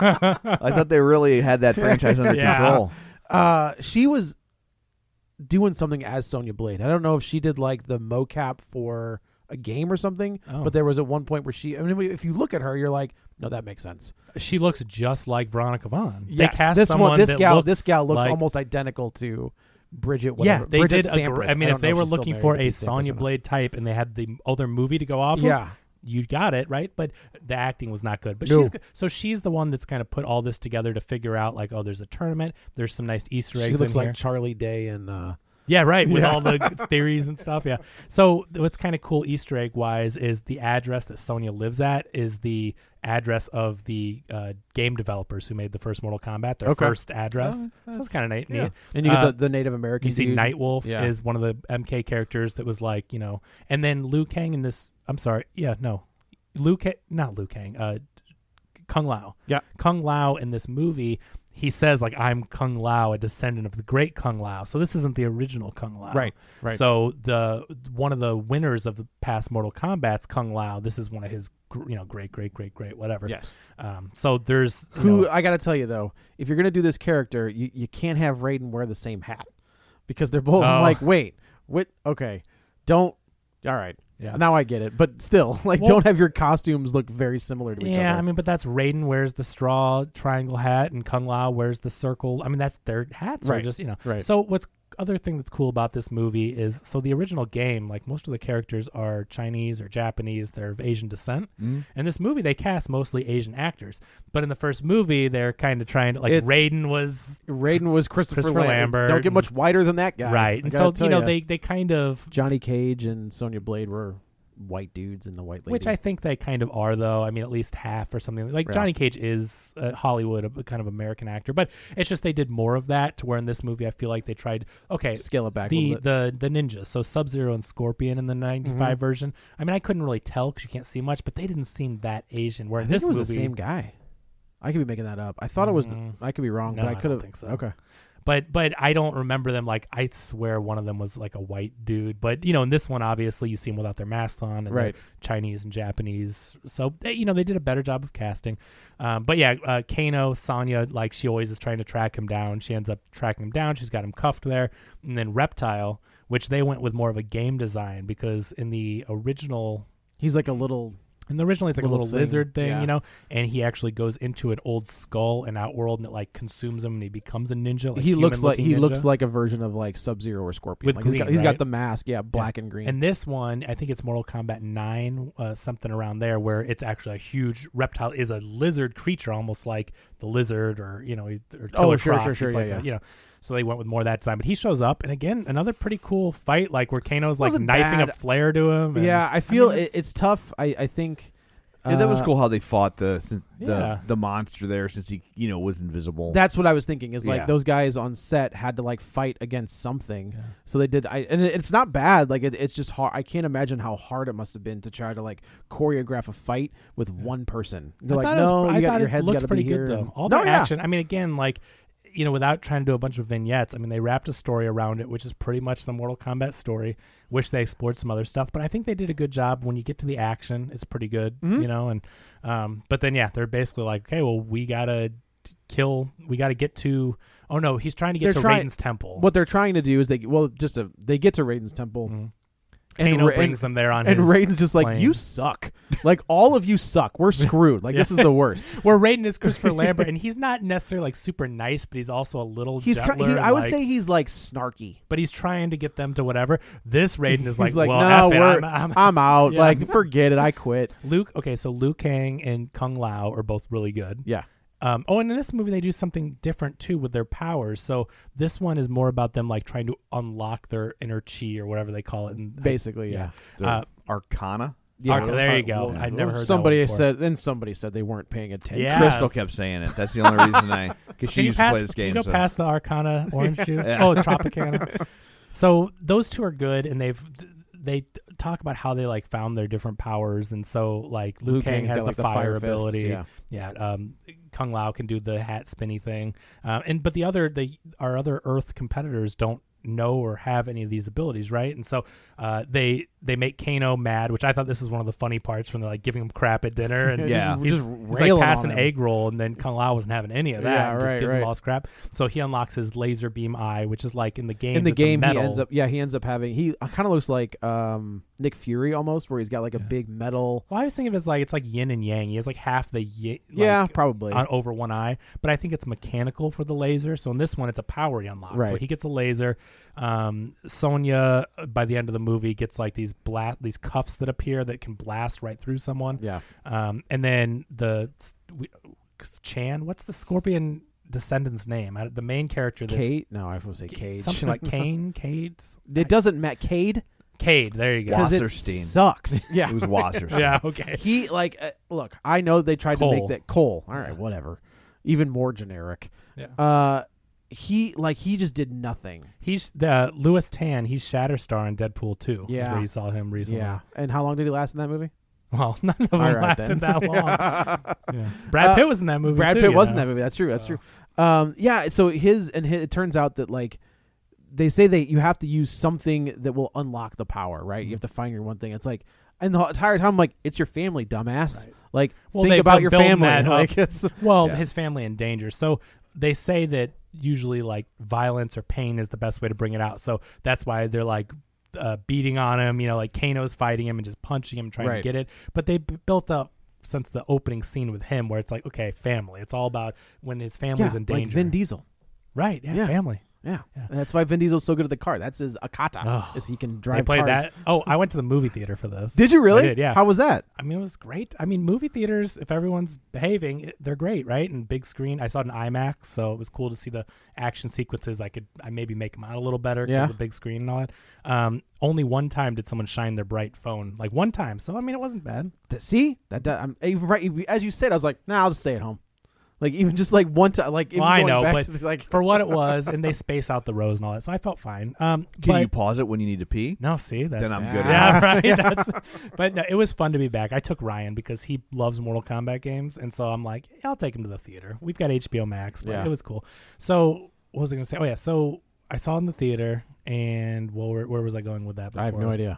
I thought they really had that franchise under Yeah. control. Uh, she was doing something as Sonya Blade. I don't know if she did like the mocap for a game or something, Oh. but there was at one point where she. I mean, if you look at her, you're like, no, that makes sense. She looks just like Veronica Vaughn. Yes, they cast this someone one, this that gal, looks this gal looks like, almost identical to Bridget. Yeah, Whatever. they Bridget did. A, gr- Sampras. I mean, don't if they know were she's still looking married for to a Pete Sampras Sonya or not. Blade type, and they had the other movie to go off of, yeah, you got it right. But the acting was not good. But No. she's so she's the one that's kind of put all this together to figure out like, oh, there's a tournament. There's some nice Easter eggs she looks in like here. Charlie Day and. Uh, Yeah, right. With Yeah. all the theories and stuff. Yeah. So what's kind of cool Easter egg wise is the address that Sonya lives at is the address of the uh, game developers who made the first Mortal Kombat. Their Okay. first address. Oh, so that's- it's kind of neat. yeah, neat. and you get Uh, the, the Native American. You see dude. Nightwolf Yeah. is one of the M K characters that was like, you know, and then Liu Kang in this. I'm sorry. Yeah, no, Liu Kang, not Liu Kang. Uh, Kung Lao. Yeah. Kung Lao in this movie. He says like, I'm Kung Lao, a descendant of the great Kung Lao. So this isn't the original Kung Lao. Right, right. So the one of the winners of the past Mortal Kombat's Kung Lao. This is one of his, gr- you know, great, great, great, great, whatever. Yes. Um. So there's you Who know, I got to tell you though, if you're gonna do this character, you, you can't have Raiden wear the same hat because they're both. I'm Oh. like, wait, what? Okay, don't. All right, Yeah. now I get it, but still, like, Well- don't have your costumes look very similar to each Yeah, other. I mean, but that's Raiden wears the straw triangle hat, and Kung Lao wears the circle. I mean, that's their hats are Right, just you know. right. So what's other thing that's cool about this movie is so the original game, like most of the characters are Chinese or Japanese, they're of Asian descent. Mm. In this movie, they cast mostly Asian actors, but in the first movie, they're kind of trying to like It's- Raiden was Raiden was Christopher, Christopher Lam- Lambert Don't get and- much whiter than that guy, right, I and gotta so tell you know ya. they they kind of Johnny Cage and Sonya Blade were white dudes and a white lady. Which I think they kind of are, though. I mean, at least half or something. Like Yeah. Johnny Cage is uh, Hollywood, a, a kind of American actor, but it's just they did more of that. To where in this movie, I feel like they tried. Okay, scale it back a the little bit. the the ninjas, so Sub Zero and Scorpion in the ninety-five Mhm. version. I mean, I couldn't really tell because you can't see much, but they didn't seem that Asian. Where I in think this it was movie, the same guy. I could be making that up. I thought it was. The, Mm. I could be wrong, No, but I I could don't have. think so. Okay. But but I don't remember them. Like I swear one of them was like a white dude. But you know, in this one, obviously you see them without their masks on, and Right. they're Chinese and Japanese. So they, you know they did a better job of casting. Um, but yeah, uh, Kano, Sonya, like she always is trying to track him down. She ends up tracking him down. She's got him cuffed there. And then Reptile, which they went with more of a game design because in the original. He's like a little. And the original, it's like a Little little thing, lizard thing, yeah. you know, and he actually goes into an old skull in Outworld, and it like consumes him, and he becomes a ninja. Like he looks like human-looking he ninja. looks like a version of like Sub Zero or Scorpion. With like he's got, green, he's got right? the mask, yeah, black and green. And this one, I think it's Mortal Kombat nine, uh, something around there, where it's actually a huge reptile, is a lizard creature, almost like the lizard, or you know, he- or Killer Oh, sure, Croc. sure, sure, He's yeah, like a- yeah. you know. So they went with more of that design, but he shows up, and again, another pretty cool fight, like where Kano's like Wasn't knifing bad. a flare to him. and- yeah, I feel mean, it, it's- it's tough. I I think. Yeah, that was uh, cool how they fought the since the Yeah. the monster there since he you know was invisible. That's what I was thinking. Is like Yeah. those guys on set had to like fight against something, Yeah. so they did. I and it- it's not bad. Like it, it's just hard. I can't imagine how hard it must have been to try to like choreograph a fight with one person. You're I like, thought it was- no, I you got thought your it head's looked got to pretty be good here. though. and- All no, the yeah. action. I mean, again, like you know, without trying to do a bunch of vignettes. I mean, they wrapped a story around it, which is pretty much the Mortal Kombat story. Wish they explored some other stuff, but I think they did a good job. When you get to the action, it's pretty good, Mhm. you know. And um, but then yeah, they're basically like, okay, well, we gotta kill. We gotta get to. Oh no, he's trying to get They're to trying- Raiden's temple. What they're trying to do is they well just a, they get to Raiden's temple. Mhm. And Kano Ra- brings them there on And his Raiden's just like, plane. you suck. Like, all of you suck. We're screwed. Like, this is the worst. Where Raiden is Christopher Lambert, and he's not necessarily like super nice, but he's also a little He's ki- gentler. he, I would like- say he's like snarky. but he's trying to get them to whatever. This Raiden is like, He's like, well, no, F it, we're, I'm, I'm, I'm out. Yeah. Like, forget it. I quit. Luke. Okay, so Liu Kang and Kung Lao are both really good. Yeah. Um, oh, and in this movie they do something different too with their powers. So this one is more about them like trying to unlock their inner chi or whatever they call it. And Basically, yeah. The Uh, Arcana. Yeah, Arca- there you go. I'd never heard that Somebody one before. said, then somebody said they weren't paying attention. Yeah. Crystal kept saying it. That's the only reason I because she Can you used pass? to play this Can you game. go so. past the Arcana orange juice? Yeah. Oh, Tropicana. So those two are good, and they've they talk about how they like found their different powers, and so like Liu Liu Kang Kang's has got, the like, the fire, fire fists, ability. yeah. Yeah, um, Kung Lao can do the hat spinny thing, uh, and but the other the our other Earth competitors don't know or have any of these abilities, right? And so uh, they they make Kano mad, which I thought this is one of the funny parts when they're like giving him crap at dinner, and Yeah. he's, Just he's like railing passing on him. egg roll, and then Kung Lao wasn't having any of that. Yeah, and just right, gives him right. all his crap. So he unlocks his laser beam eye, which is like in the game. In the it's a game, he metal. ends up, yeah, he ends up having, he kind of looks like um, Nick Fury almost, where he's got like a Yeah. big metal. Well, I was thinking of it as like it's like yin and yang. He has like half the yin, Yeah, like, probably. on over one eye, but I think it's mechanical for the laser. So in this one, it's a power he unlocks. So Right. he gets a laser. Um, Sonya, uh, by the end of the movie, gets like these bla- these cuffs that appear that can blast right through someone. Yeah. Um, and then the we, Chan, what's the Scorpion descendant's name? I, the main character, that's, Kate? No, I was going to say Cage. something like Kane, Cade, It doesn't matter. Cade? Cade. There you go. Wow. Because it Wasserstein. sucks. Yeah. It was Wasserstein. Yeah. Okay. He, like, uh, look, I know they tried to Cole. make that Cole. All right, Yeah. whatever. Even more generic. Yeah. Uh, he, like, he just did nothing. He's the Louis Tan. He's Shatterstar in Deadpool two. Is Yeah. where you saw him recently. Yeah. And how long did he last in that movie? Well, none of them All right, lasted then. that long. Yeah. Brad Uh, Pitt was in that movie. Brad too, Pitt you was in know? that movie. That's true. That's So. true. Um, yeah. So his and his, it turns out that like they say that you have to use something that will unlock the power, right? Mm-hmm. You have to find your one thing. It's like, and the entire time, I'm like, it's your family, dumbass. Right. Like, Well, think they about bu- your build family. that up. Like, it's Well, Yeah. his family in danger. So they say that usually like violence or pain is the best way to bring it out. So that's why they're like uh, beating on him. You know, like Kano's fighting him and just punching him, trying Right. to get it. But they b- built up since the opening scene with him, where it's like, okay, family. It's all about when his family's yeah, in danger. like Vin Diesel. Right? Yeah, Yeah. family. Yeah. Yeah. And that's why Vin Diesel's so good at the car. That's his akata, Oh. is he can They drive played cars. that. Oh, I went to the movie theater for this. Did you really? I did, yeah. How was that? I mean, it was great. I mean, movie theaters, if everyone's behaving, it- they're great, right? And big screen. I saw it in IMAX, so it was cool to see the action sequences. I could, I maybe make them out a little better because Yeah. of the big screen and all that. Um, only one time did someone shine their bright phone, like one time. So I mean, it wasn't bad. Th- See? That, that I'm eh, right as you said, I was like, nah, I'll just stay at home. Like even just like one time, like even Well, I going know, back but to the, like for what it was, and they space out the rows and all that, so I felt fine. Um, Can but, you pause it when you need to pee? No, see, that's Then I'm good. Yeah, at right. That's, but no, it was fun to be back. I took Ryan because he loves Mortal Kombat games, and so I'm like, I'll take him to the theater. We've got H B O Max, but Yeah. it was cool. So what was I going to say? Oh yeah, so I saw it in the theater, and well, where, where was I going with that? Before? I have no idea.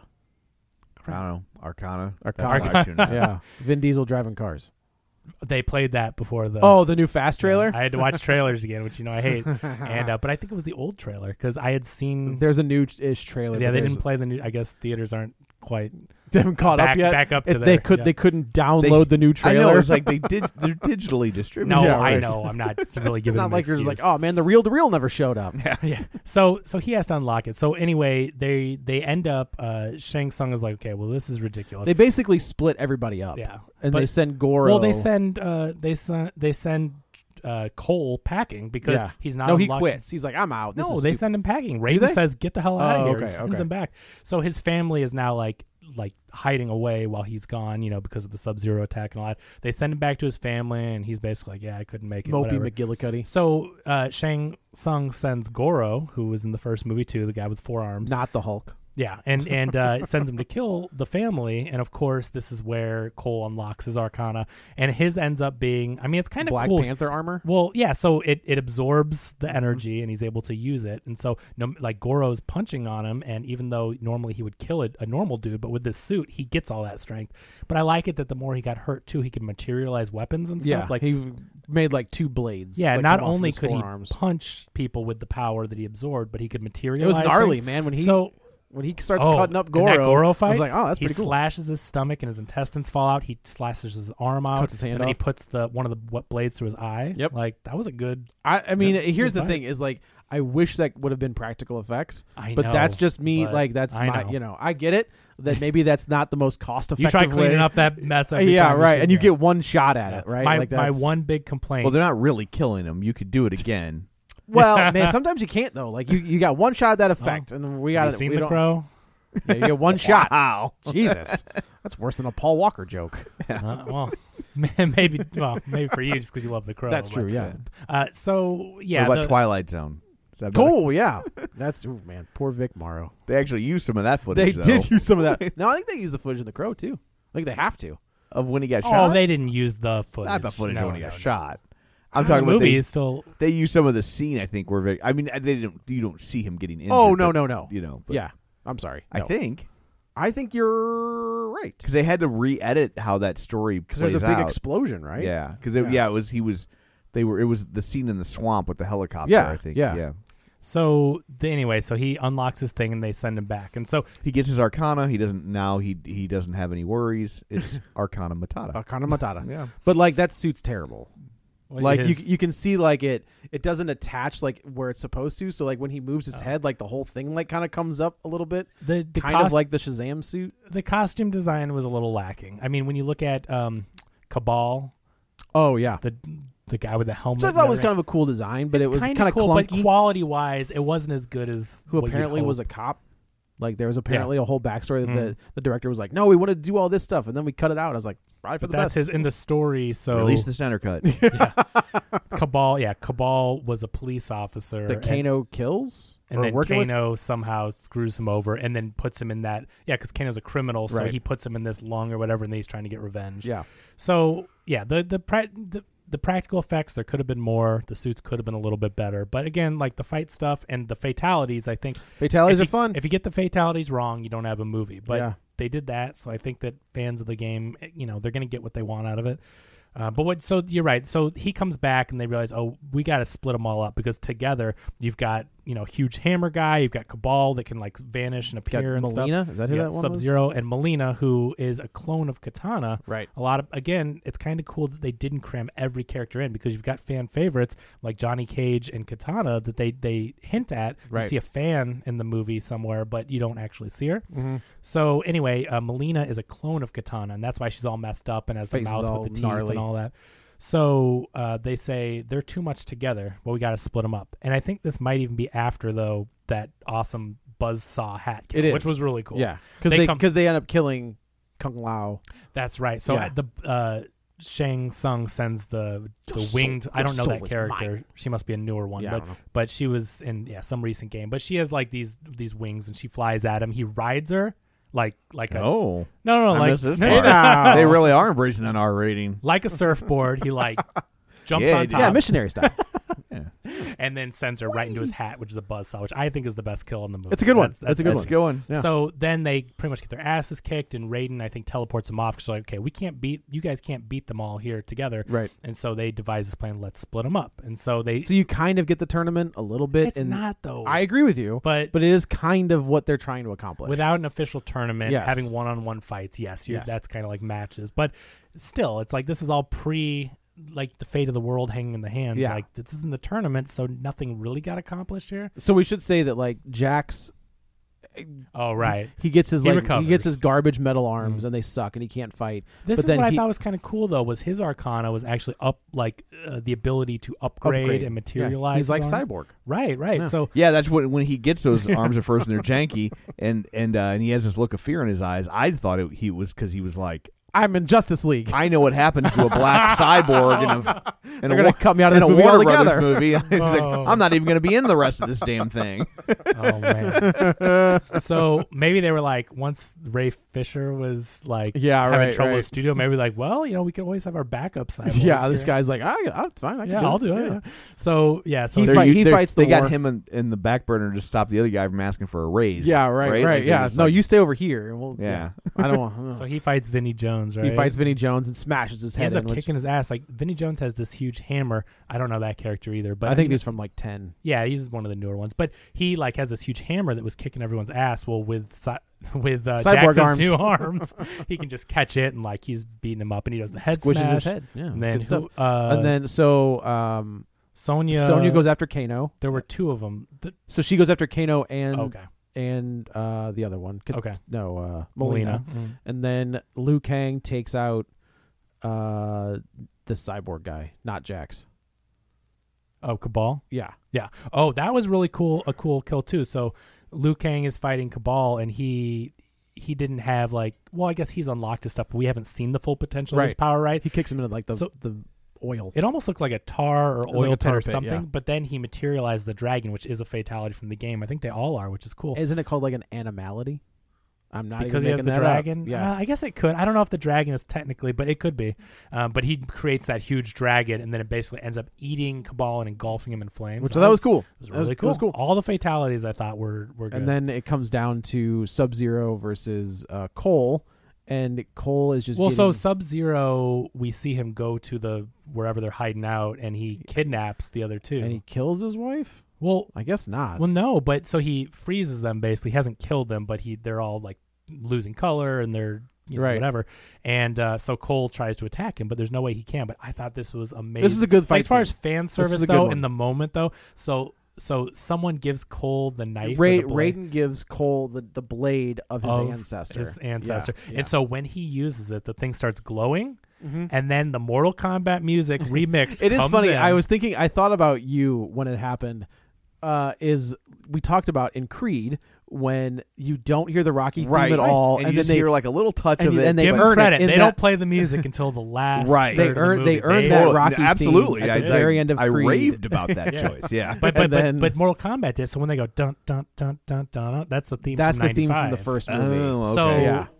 I don't know. Arcana. Arcana. That's why I tuned out. Yeah, Vin Diesel driving cars. They played that before the. Oh, the new Fast trailer. Yeah, I had to watch trailers again, which you know I hate. and uh, but I think it was the old trailer because I had seen. There's a new-ish trailer. Yeah, but they there's- didn't play the new. I guess theaters aren't quite They haven't caught back, up yet. back up to if their, they could, yeah. they couldn't download the new I trailer. know. It's like they did. They're digitally distributed. No, Yeah, I right. know. I'm not really it's giving. not them like an there's like, excuse. oh man, the real the real never showed up. Yeah. yeah. So so he has to unlock it. So anyway, they they end up. Uh, Shang Tsung is like, okay, well, this is ridiculous. They basically split everybody up. yeah, and but, they send Goro. well, they send uh they send they send uh Cole packing because Yeah. he's not. No, he unlocking- quits. He's like, I'm out. This no, is they stupid. send him packing. Raiden they? says, "Get the hell out Oh, of here!" okay, and sends okay. him back. So his family is now like like hiding away while he's gone, you know, because of the Sub-Zero attack and all that. They send him back to his family, and he's basically like, "Yeah, I couldn't make it." Mopey whatever. McGillicuddy. So uh, Shang Tsung sends Goro, who was in the first movie too, the guy with four arms. Not the Hulk. Yeah, and and uh, sends him to kill the family, and of course, this is where Cole unlocks his Arcana, and his ends up being, I mean, it's kind of Black cool. Panther armor. Well, yeah, so it, it absorbs the energy, and he's able to use it, and so no, like Goro's punching on him, and even though normally he would kill a, a normal dude, but with this suit, he gets all that strength. But I like it that the more he got hurt too, he could materialize weapons and stuff. Yeah, like he made like two blades. yeah, like, not come off only his could forearms. he punch people with the power that he absorbed, but he could It materialize. was gnarly, things. man. When he so. when he starts Oh, cutting up in Goro, that Goro fight, I was like, oh, that's he pretty cool. slashes his stomach and his intestines fall out. He slashes his arm out, Cuts his hand and then he off. puts the one of the what blades through his eye. Yep. like that was a good. I, I mean, Yeah, here's good the fight. thing: is like, I wish that would have been practical effects, I but know, that's just me. but Like, that's I my, know. you know, I get it. That maybe that's not the most cost You effective. try cleaning way. up that mess. Every yeah, time right, should, and you yeah. get one shot at Yeah. it, right? My like my that's, one big complaint. Well, they're not really killing him. You could do it again. Well, man, sometimes you can't though. Like you, you got one shot at that effect, and we got Have it. you seen we the don't- Crow? Yeah, you get one shot. Wow. Jesus, that's worse than a Paul Walker joke. Uh, well, maybe. Well, maybe for you, just because you love the Crow. That's but- true. Yeah. Uh, so yeah, what about the- Twilight Zone? Is that better? Cool. Yeah. That's ooh, man. Poor Vic Morrow. They actually used some of that They footage. though, did use some of that. No, I think they used the footage in the Crow too. I think they have to. of when he got Oh, shot. they didn't use the footage. Not the footage no, of when he no, got no. shot. I'm The talking about movie they, is still. they used some of the scene. I think where Vic, I mean, they didn't. You don't see him getting injured. Oh no, but, no, no. You know. But Yeah. I'm sorry. I No. think I think you're right. because they had to re-edit how that story Because plays there's a big out. explosion, right? Yeah, because Yeah. yeah. it was he was. They were. It was the scene in the swamp with the helicopter. Yeah, I think. yeah. yeah. So the, anyway, so he unlocks his thing and they send him back, and so He gets his Arcana. He doesn't now. He he doesn't have any worries. It's Arcana Matata. Akana Matata. yeah. But like that suit's terrible. well, Like his- you you can see like it it doesn't attach like where it's supposed to. So like when he moves his head, like the whole thing like kind of comes up a little bit, the, the kind cos- of like the Shazam suit. the costume design was a little lacking. I mean, when you look at um, Cabal, Oh yeah. the the guy with the helmet, Which I thought was kind of a cool design, but it was kind of cool, clunky. but quality wise, it wasn't as good as who what you'd apparently was a hope. cop. Like there was apparently a whole backstory that Mm. the, the director was like, no, we want to do all this stuff, and then we cut it out. I was like, probably for But the that's best. his in the story. So Release the Snyder cut. Cabal, yeah, Cabal was a police officer. that and- Kano kills, and or then working with? Kano somehow screws him over and then puts him in that yeah because Kano's a criminal, so Right. he puts him in this lung or whatever, and then he's trying to get revenge. Yeah, So yeah, the the pra- the, the practical effects, there could have been more. The suits could have been a little bit better, but again, like the fight stuff and the fatalities, I think fatalities if are you, fun. If you get the fatalities wrong, you don't have a movie. But Yeah. they did that, so I think that fans of the game, you know, they're going to get what they want out of it. Uh, but what? So you're right. So he comes back, and they realize, oh, we got to split them all up because together you've got you know, huge hammer guy. You've got Cabal that can like vanish and Got appear and Melina? stuff. Is that who Yeah, that one was? Sub-Zero and Melina, who is a clone of Katana. Right. A lot of again, it's kind of cool that they didn't cram every character in because you've got fan favorites like Johnny Cage and Katana that they they hint at. Right. You see a fan in the movie somewhere, but you don't actually see her. Mm-hmm. So anyway, uh, Melina is a clone of Katana, and that's why she's all messed up and has Face the is mouth all with the teeth gnarly. and all that. So uh, they say they're too much together. Well, we got to split them up. And I think this might even be after, though, that awesome buzzsaw hat kill, It is. which was really cool. Yeah, because They they come- because they end up killing Kung Lao. That's right. So Yeah. uh, the uh, Shang Tsung sends the Your the soul- winged. I your don't know soul that is character. mine. She must be a newer one, Yeah, I but don't know. but she was in yeah some recent game. But she has like these these wings, and she flies at him. He rides her like like a Oh, no no no I like missed this no, part. no, no. They really are embracing an R rating. like a surfboard. He like jumps Yeah, on dude. top. Yeah, missionary style. and then sends her right into his hat, which is a buzzsaw, which I think is the best kill in the movie. It's a good one. That's, That's a good That's one. going. Yeah. So then they pretty much get their asses kicked, and Raiden, I think, teleports them off because like, okay, we can't beat you guys, can't beat them all here together, Right. And so they devise this plan. Let's split them up, and so they. So you kind of get the tournament a little bit. it's and not though. I agree with you, but but it is kind of what they're trying to accomplish. without an official tournament, Yes. having one-on-one fights, yes, you're, Yes. that's kind of like matches. But still, it's like this is all pre. Like the fate of the world hanging in the hands. Yeah. Like this isn't the tournament, so nothing really got accomplished here. So we should say that like Jax, Oh right. he gets his He like recovers. he gets his garbage metal arms Mm. and they suck and he can't fight. This But is then what he- I thought was kind of cool, though, was his Arcana was actually up, like uh, the ability to upgrade, Upgrade. and Yeah, materialize. he's like his arms. Cyborg. Right, right. Yeah. So Yeah, that's what when he gets those arms at first and they're janky, and and uh, and he has this look of fear in his eyes. I thought it, he was because he was like, I'm in Justice League. I know what happens to a black cyborg in a in They're a, gonna Wa- cut me out of in this a movie Warner altogether. Brothers movie. He's like, Oh. I'm not even going to be in the rest of this damn thing. oh man. So maybe they were like, once Ray Fisher was like, Yeah, having right, trouble right. with studio, maybe like, well, you know, we could always have our backup side. Yeah, this guy's like, ah, yeah, it's fine. I can Yeah, do I'll it. do it. Yeah. So yeah, so He they're- fight- u- he they're- fights the They got war. him in, in the back burner to stop the other guy from asking for a raise. Yeah, right, right. Like, they're yeah, just no, like- you stay over here, and we'll. Yeah. I don't want. so he fights Vinny Jones, right? He fights Vinny Jones and smashes his He head ends up in. Which kicking his ass. Like Vinny Jones has this huge hammer. I don't know that character either, but I think he's from like ten. Yeah, he's one of the newer ones. But he like has this huge hammer that was kicking everyone's ass. Well, with si- with uh, Cyborg Jax's arms. two arms, he can just catch it and like he's beating him up, and he does the head Squishes smash. his head. Yeah, And it's then good stuff. who- uh, and then so um, Sonya Sonya goes after Kano. There were two of them. Th- So she goes after Kano and okay, and uh, the other one. Ka- okay, No, uh, Molina. Mm. And then Liu Kang takes out uh, the cyborg guy, not Jax. Oh, Cabal. Yeah. Yeah. Oh, that was really cool. A cool kill too. So Liu Kang is fighting Cabal, and he he didn't have like. Well, I guess he's unlocked his stuff, but we haven't seen the full potential of his Right. power. Right. He kicks him into like the So- the oil. It almost looked like a tar or Like oil a pit tar or pit, something, yeah. but then he materialized the dragon, which is a fatality from the game. I think they all are, which is cool. Isn't it called like an animality? I'm not Because even he has making the that dragon. Up. Yes. Uh, I guess it could. I don't know if the dragon is technically, but it could be. Um, but he creates that huge dragon, and then it basically ends up eating Cabal and engulfing him in flames. Which So that was cool. It was That was- really it cool. was cool. All the fatalities I thought were were good. And then it comes down to Sub Zero versus uh, Cole, and Cole is just well, so getting- Sub Zero, we see him go to the wherever they're hiding out, and he kidnaps the other two. and he kills his wife. well, I guess not. well, no, but so he freezes them. Basically, he hasn't killed them, but he they're all like losing color and they're you know, Right. whatever. And uh, so Cole tries to attack him, but there's no way he can. But I thought this was amazing. This is a good fight Like, as far scene. as fan This service is a good though, one. in the moment though. So so someone gives Cole the knife. Ray, or the blade Raiden gives Cole the, the blade of his of ancestor. His ancestor. Yeah, yeah. And so when he uses it, the thing starts glowing. Mhm. And then the Mortal Kombat music remix. It is comes funny. in. I was thinking. I thought about you when it happened. Uh, is we talked about in Creed when you don't hear the Rocky theme Right. at all, and, and, you then just they hear like a little touch and of you- it. and they give earn them it credit. in They that- don't play the music until the last. Right. they third of the earn they movie. earned They- that Totally. Rocky Absolutely. theme at the I, very I, end of I Creed. raved about that Yeah. choice. Yeah. But but, And then- but but Mortal Kombat did. So when they go dun dun dun dun dun, that's the theme. That's from the theme from the ninety-five. first movie. Oh, okay. So Yeah.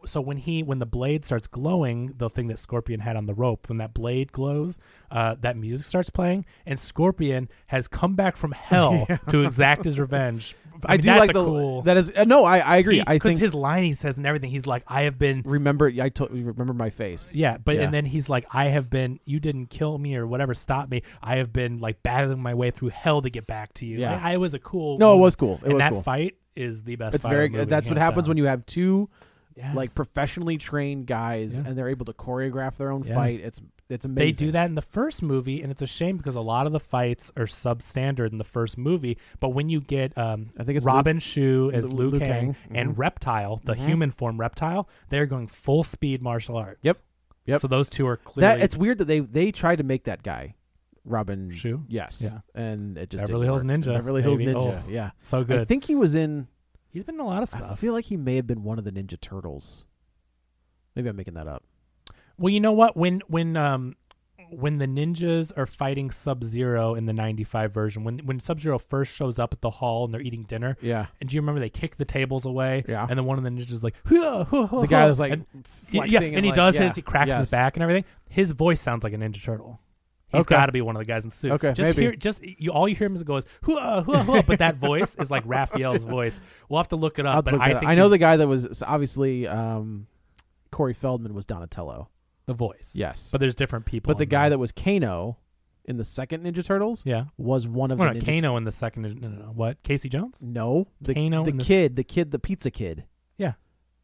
so when he when the blade starts glowing, the thing that Scorpion had on the rope, when that blade glows, uh, that music starts playing, and Scorpion has come back from hell yeah. to exact his revenge. I, I mean, do that's like a the cool. that is uh, no, I, I agree. He, I think his line he says and everything. He's like, I have been remember. I told remember my face. Yeah, but yeah. and then he's like, I have been. You didn't kill me or whatever, stop me. I have been like battling my way through hell to get back to you. Yeah, I, I was a cool. No, it was cool. It and was that cool. fight is the best. It's fight very. of the movie, That's what hands happens down. when you have two. Yes. Like professionally trained guys, Yeah. and they're able to choreograph their own Yes. fight. It's it's amazing. They do that in the first movie, and it's a shame because a lot of the fights are substandard in the first movie. But when you get, um, I think it's Robin Luke, Shu as Lu- Liu Liu Kang, Kang. and Mhm. Reptile, the Mhm. human form Reptile, they're going full speed martial arts. Yep. Yep. So those two are clearly. That it's weird that they they tried to make that guy, Robin Shu? Yes. Yeah. And it just Beverly didn't Hills work. Ninja, Beverly Hills baby. Ninja. Oh, yeah. so good. I think he was in. He's been in a lot of I stuff. feel like he may have been one of the Ninja Turtles. Maybe I'm making that up. Well, you know what? When when um when the ninjas are fighting Sub-Zero in the ninety-five version, when when Sub-Zero first shows up at the hall and they're eating dinner, Yeah. and do you remember they kick the tables away? Yeah. And then one of the ninjas is like, "Hua, hua, hua, The guy hua," was like and, flexing. yeah, and, and he like, does yeah. his, he cracks Yes. his back and everything. His voice sounds like a Ninja Turtle. He's Okay. got to be one of the guys in the suit. Okay, just maybe. hear, just you. All you hear him is goes hua hua hua, but that voice is like Raphael's voice. We'll have to look it up. I'll but look I that up. think I know he's the guy that was so obviously um, Corey Feldman was Donatello. the voice. Yes. but there's different people. But the in guy there. that was Kano in the second Ninja Turtles yeah, was one of no, the no, Ninja Kano in the second. No, no, no. What? Casey Jones? No, the Kano the in the s- kid, the kid, the pizza kid. Yeah.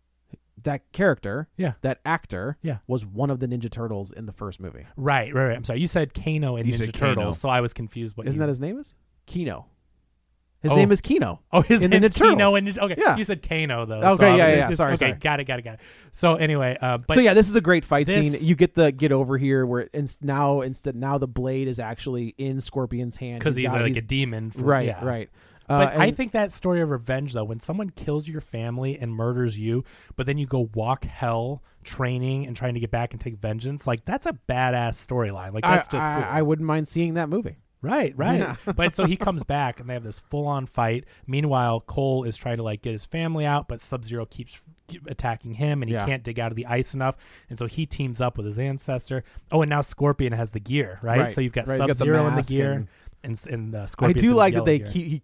That character, Yeah. that actor, Yeah. was one of the Ninja Turtles in the first movie. Right, right, right. I'm sorry. You said Kano and You Ninja said Kano. Turtles, so I was confused. What Isn't you, that his name? Is Kino? His Oh. name is Kino. Oh, his in the name's Ninja Kano Turtles. and Ninja, okay. Yeah. You said Kano though. Okay, so I yeah, was- yeah, it's- sorry, Okay, sorry. got it, got it, got it. So anyway, uh, but so yeah, this is a great fight this- scene. You get the get over here where it's now instead now the blade is actually in Scorpion's hand because he's, got- like a demon. For, right, yeah. right. Uh, But I and- think that story of revenge, though, when someone kills your family and murders you, but then you go walk hell training and trying to get back and take vengeance, like that's a badass storyline. Like that's I, just I, cool. I wouldn't mind seeing that movie. Right, right. Yeah. But so he comes back and they have this full-on fight. Meanwhile, Cole is trying to like get his family out, but Sub-Zero keeps keep attacking him, and he Yeah. can't dig out of the ice enough. And so he teams up with his ancestor. Oh, and now Scorpion has the gear, right? Right. So you've got Right, he's got the Sub-Zero in the mask gear, and- and s- and uh, I Scorpion's do in the like that yellow they gear. keep he,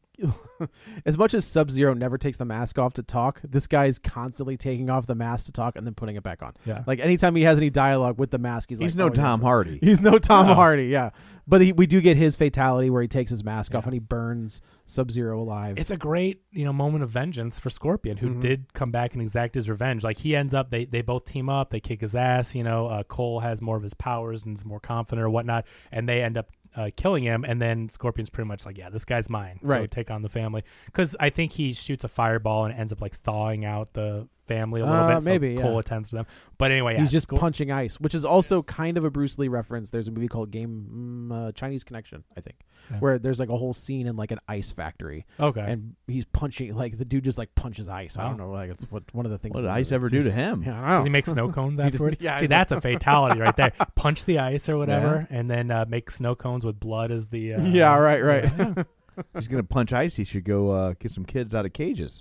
as much as Sub-Zero never takes the mask off to talk, this guy's constantly taking off the mask to talk and then putting it back on. Yeah. Like anytime he has any dialogue with the mask, he's, He's like, no oh, yeah. Tom Hardy. He's no Tom No. Hardy, yeah. But he, we do get his fatality where he takes his mask off Yeah. and he burns Sub-Zero alive. It's a great, you know, moment of vengeance for Scorpion, who Mhm. did come back and exact his revenge. Like he ends up, they they both team up, they kick his ass. You know, uh, Cole has more of his powers and is more confident or whatnot, and they end up uh, killing him. And then Scorpion's pretty much like, yeah, this guy's mine. Go Right. take on the family, because I think he shoots a fireball and it ends up like thawing out the family a little Uh, bit. So maybe, yeah. Cole attends to them. But anyway, yeah, He's just Scor- punching ice, which is also kind of a Bruce Lee reference. There's a movie called Game mm, uh, Chinese Connection, I think, Yeah. where there's like a whole scene in like an ice factory, Okay. and he's punching like the dude just like punches ice. I don't Wow. know, like it's what one of the things. What did in the ice movie. ever do to him? Yeah, I don't know. Does he make snow cones He just- afterwards? yeah, See, he's that's a fatality right there. Punch the ice or whatever, and then uh, make snow cones with blood as the. Uh, Yeah, right, right. yeah. He's gonna punch ice. He should go uh, get some kids out of cages.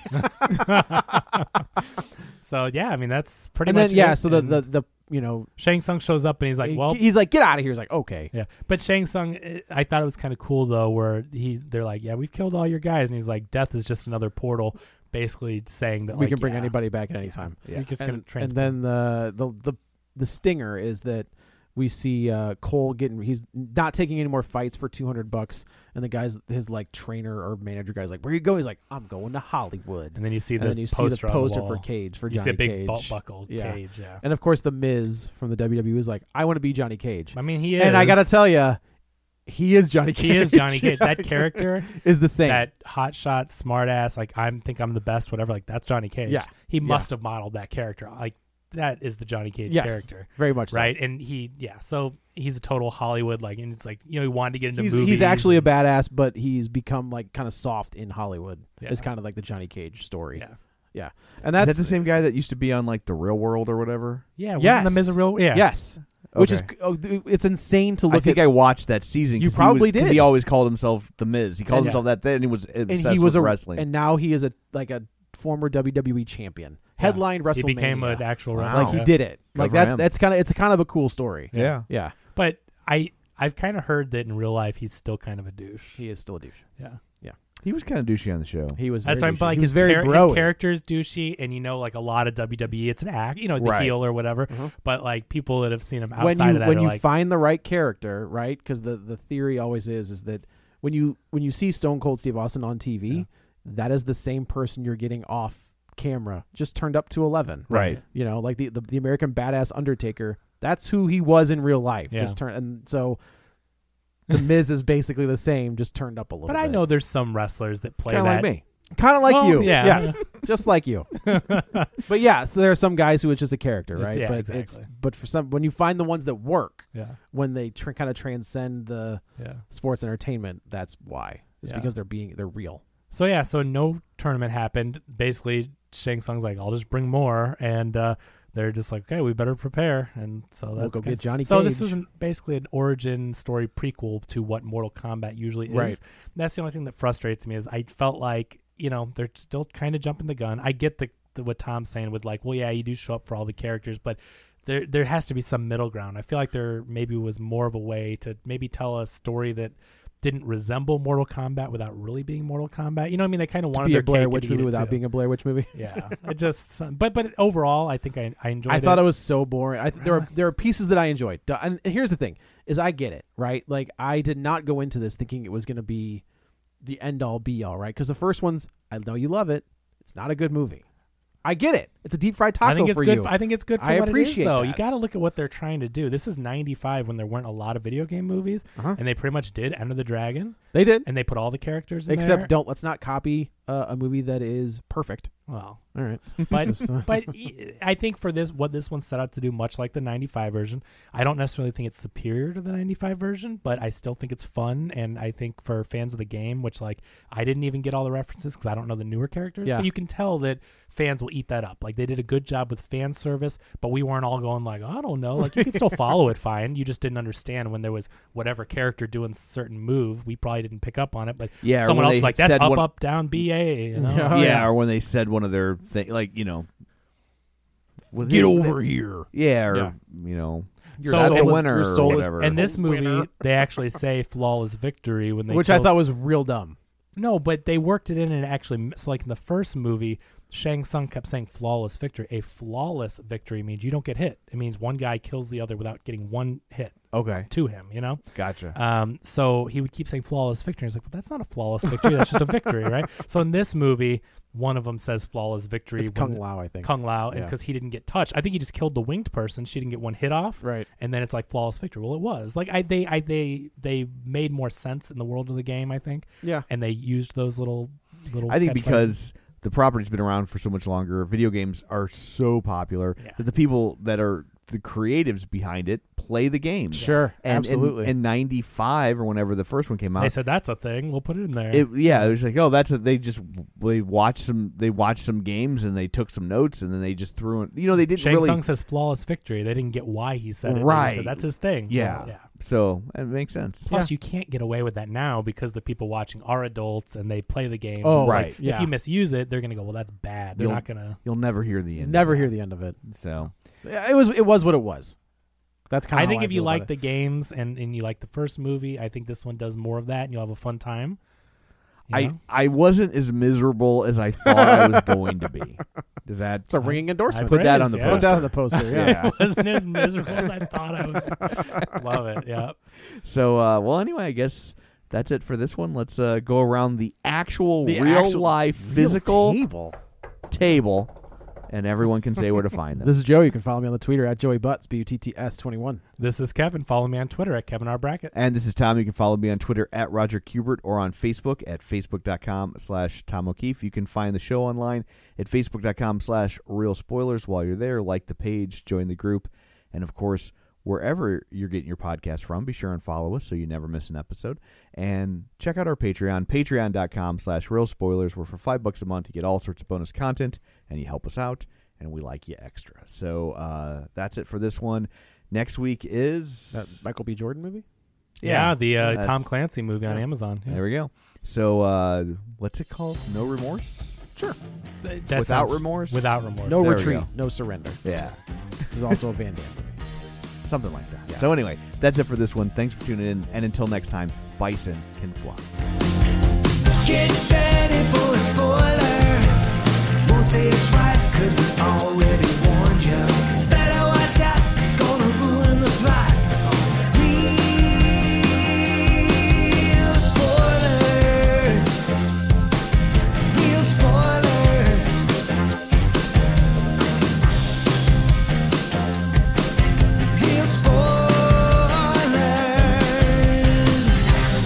So yeah, I mean that's pretty And much. then yeah, it. so the, And the the you know Shang Tsung shows up and he's like, he- well, he's like, get out of here. He's like, okay. yeah. But Shang Tsung, eh, I thought it was kind of cool though, where he they're like, yeah, we've killed all your guys, and he's like, death is just another portal, basically saying that We like, can bring yeah, anybody back at any time. You're just and, gonna and transport. then the, the the the stinger is that we see uh, Cole getting he's not taking any more fights for two hundred bucks, and the guy's his like trainer or manager guy's like, where are you going? He's like, I'm going to Hollywood. and then you see And this then you see poster, the poster on the for wall. Cage for You Johnny see a big Cage. belt buckled Yeah. Cage, yeah. And of course, the Miz from the W W E is like, I want to be Johnny Cage. I mean, he is, And I gotta tell you, he is Johnny Cage. he is Johnny Cage. That character is the same. that hotshot, smart ass, like I'm think I'm the best, whatever. Like that's Johnny Cage. Yeah. he Yeah. must have modeled that character. Like that is the Johnny Cage Yes. character. Very much so. Right, and he, yeah, so he's a total Hollywood, like, and it's like, you know, he wanted to get into He's, movies. he's actually a and- badass, but he's become like kind of soft in Hollywood. Yeah. It's kind of like the Johnny Cage story. yeah, Yeah. And Is that's that the same guy that used to be on like The Real World or whatever? yeah. Yes. Wasn't the Miz a real, yeah, Yes. Which is Okay. oh, dude, it's insane to I look think at. I watched that season. 'cause You he probably was, 'cause did. He always called himself the Miz. He called And- himself that then, and he was obsessed and he was with a wrestling. and now he is a like a former W W E champion. headlined WrestleMania. He became an actual Wow. wrestler. like he yeah. did it. Good Like for that's him. that's kind of it's a kind of a cool story. Yeah. Yeah, But I I've kind of heard that in real life he's still kind of a douche. he is still a douche. Yeah. He was kind of douchey on the show. He was. Very That's why I'm douchey. like he was his, very char- bro. his character is douchey, and you know, like a lot of W W E, it's an act, you know, the Right. heel or whatever. Mhm. But like people that have seen him outside when you of that when are you like, find the right character, right? Because the the theory always is is that when you when you see Stone Cold Steve Austin on T V, Yeah. that is the same person you're getting off camera, just turned up to eleven. Right. You know, like the the, the American Badass Undertaker. That's who he was in real life. Yeah. Just turn and so. The Miz is basically the same, just turned up a little but bit. I know there's some wrestlers that play Kind of that. like me. Kind of like Well, you. yeah. Yes. Just like you. But yeah, so there are some guys who it's just a character, It's- right? yeah, but exactly. it's but for some when you find the ones that work, Yeah, when they tr- kind of transcend the yeah. sports entertainment, that's why. It's Yeah. because they're being they're real. So yeah, so no tournament happened. Basically, Shang Tsung's like, I'll just bring more, and uh, they're just like, okay, we better prepare, and so that's We'll go kinda- get Johnny So this Cage. isn't basically an origin story prequel to what Mortal Kombat usually is. Right. That's the only thing that frustrates me is I felt like you know they're still kind of jumping the gun. I get the, the what Tom's saying with like, well, yeah, you do show up for all the characters, but there there has to be some middle ground. I feel like there maybe was more of a way to maybe tell a story that didn't resemble Mortal Kombat without really being Mortal Kombat. You know what I mean? They kind of To wanted be their a Blair cake Witch and eat movie it without too. being a Blair Witch movie. Yeah, it just but but overall, I think I I enjoyed I it. thought it was so boring. I th- there are there are pieces that I enjoyed. D- And here's the thing: is I get it, right? Like I did not go into this thinking it was going to be the end all be all, right? Because the first one's, I know you love it. It's not a good movie. I get it. It's a deep fried taco I think it's for good. you. I think it's good for I what appreciate it is, though. that. You got to look at what they're trying to do. This is ninety-five when there weren't a lot of video game movies, Uh-huh. and they pretty much did Enter the Dragon, They did, and they put all the characters in except there. don't let's not copy uh, a movie that is perfect. Well, All right, but but e- I think for this, what this one's set out to do, much like the ninety-five version, I don't necessarily think it's superior to the ninety-five version, but I still think it's fun, and I think for fans of the game, which like I didn't even get all the references because I don't know the newer characters, Yeah. but you can tell that fans will eat that up. Like they did a good job with fan service, but we weren't all going like, I don't know, like you can still follow it fine. You just didn't understand when there was whatever character doing certain move. We probably didn't pick up on it, but Yeah, or someone when else is they like that's said up, one- up, down, B A. You know? Yeah. yeah, or when they said one of their thing, like you know, with get the- over here. Yeah, or Yeah. you know, Your So that's a soul is- winner your or soul is- whatever. In this movie, Winner. they actually say flawless victory when they Which I kill- thought was real dumb. no, but they worked it in and actually so like in the first movie, Shang Tsung kept saying flawless victory. A flawless victory means you don't get hit. It means one guy kills the other without getting one hit okay, to him. You know. gotcha. Um, so he would keep saying flawless victory. He's like, well, that's not a flawless victory. That's just a victory, right? So in this movie, one of them says flawless victory. It's when- Kung Lao, I think. Kung Lao, and Yeah. because he didn't get touched. I think he just killed the winged person. She didn't get one hit off, Right. and then it's like flawless victory. Well, it was like I they I they they made more sense in the world of the game, I think, Yeah. and they used those little little. I think catchphrases. because the property's been around for so much longer, video games are so popular Yeah. that the people that are the creatives behind it play the game. Sure. And absolutely. In, in ninety-five or whenever the first one came out, they said that's a thing. We'll put it in there. it, yeah, it was like, oh, that's a, they just they watched some they watched some games and they took some notes and then they just threw it. You know, they didn't Shang really. Tsung says flawless victory. They didn't get why he said it. They just Right. said that's his thing. Yeah. Well, yeah. So it makes sense. Plus, you can't get away with that now because the people watching are adults and they play the games. Oh, and it's right. Like, Yeah. If you misuse it, they're gonna go, well, that's bad. They're You'll- not gonna. You'll never hear the end. Never of hear that. the end of it. So Yeah, It was it was what it was. That's kind of I think if you like it. the games and, and you like the first movie, I think this one does more of that, and you'll have a fun time. You I know? I wasn't as miserable as I thought I was going to be. Does that It's a ringing endorsement. put that Praise, on the yeah. Put that on the poster. Yeah. Yeah. It wasn't as miserable as I thought I would. Love it. Yeah. So, uh, well, anyway, I guess that's it for this one. Let's uh, go around the actual The real actual- life Real physical table. table, and everyone can say where to find them. This is Joe. You can follow me on the Twitter at Joey Butts, B U T T S twenty-one. This is Kevin. Follow me on Twitter at Kevin R. Brackett. And this is Tom. You can follow me on Twitter at Roger Kubert or on Facebook at facebook.com slash Tom O'Keefe. You can find the show online at facebook.com slash Real Spoilers. While you're there, like the page, join the group, and of course, wherever you're getting your podcast from, be sure and follow us so you never miss an episode. And check out our Patreon, patreon.com slash Real Spoilers, where for five bucks a month you get all sorts of bonus content, and you help us out, and we like you extra. So uh, that's it for this one. Next week is... That Michael B. Jordan movie? Yeah, Yeah, the uh, that's- Tom Clancy movie on yeah. Amazon. Yeah. There we go. So uh, what's it called? No Remorse? Sure. So that Without sounds- remorse? Without remorse. No There we retreat, go. no surrender. Yeah. Which is also a Van Damme movie. Something like that. Yeah. So anyway, that's it for this one. Thanks for tuning in. And until next time, Bison can fly. Get ready for a spoiler. Won't say it twice, cause we already warned you. Better watch out, it's gonna ruin the plot. Real spoilers. Real spoilers. Real spoilers.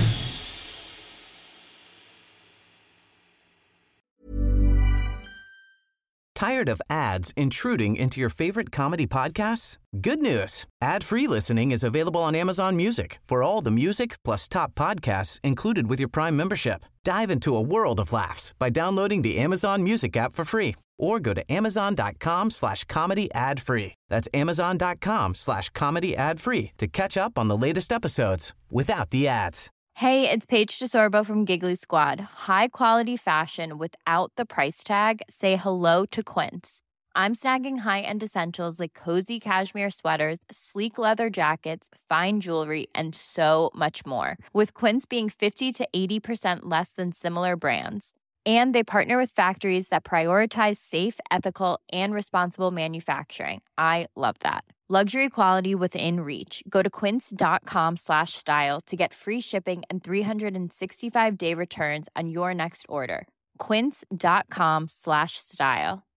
Tired of ads intruding into your favorite comedy podcasts? Good news. Ad-free listening is available on Amazon Music for all the music plus top podcasts included with your Prime membership. Dive into a world of laughs by downloading the Amazon Music app for free or go to amazon.com slash comedy ad free. That's amazon.com slash comedy ad free to catch up on the latest episodes without the ads. Hey, it's Paige DeSorbo from Giggly Squad. High quality fashion without the price tag. Say hello to Quince. I'm snagging high-end essentials like cozy cashmere sweaters, sleek leather jackets, fine jewelry, and so much more. With Quince being fifty to eighty percent less than similar brands. And they partner with factories that prioritize safe, ethical, and responsible manufacturing. I love that. Luxury quality within reach. Go to quince.com slash style to get free shipping and three sixty-five day returns on your next order. Quince.com slash style.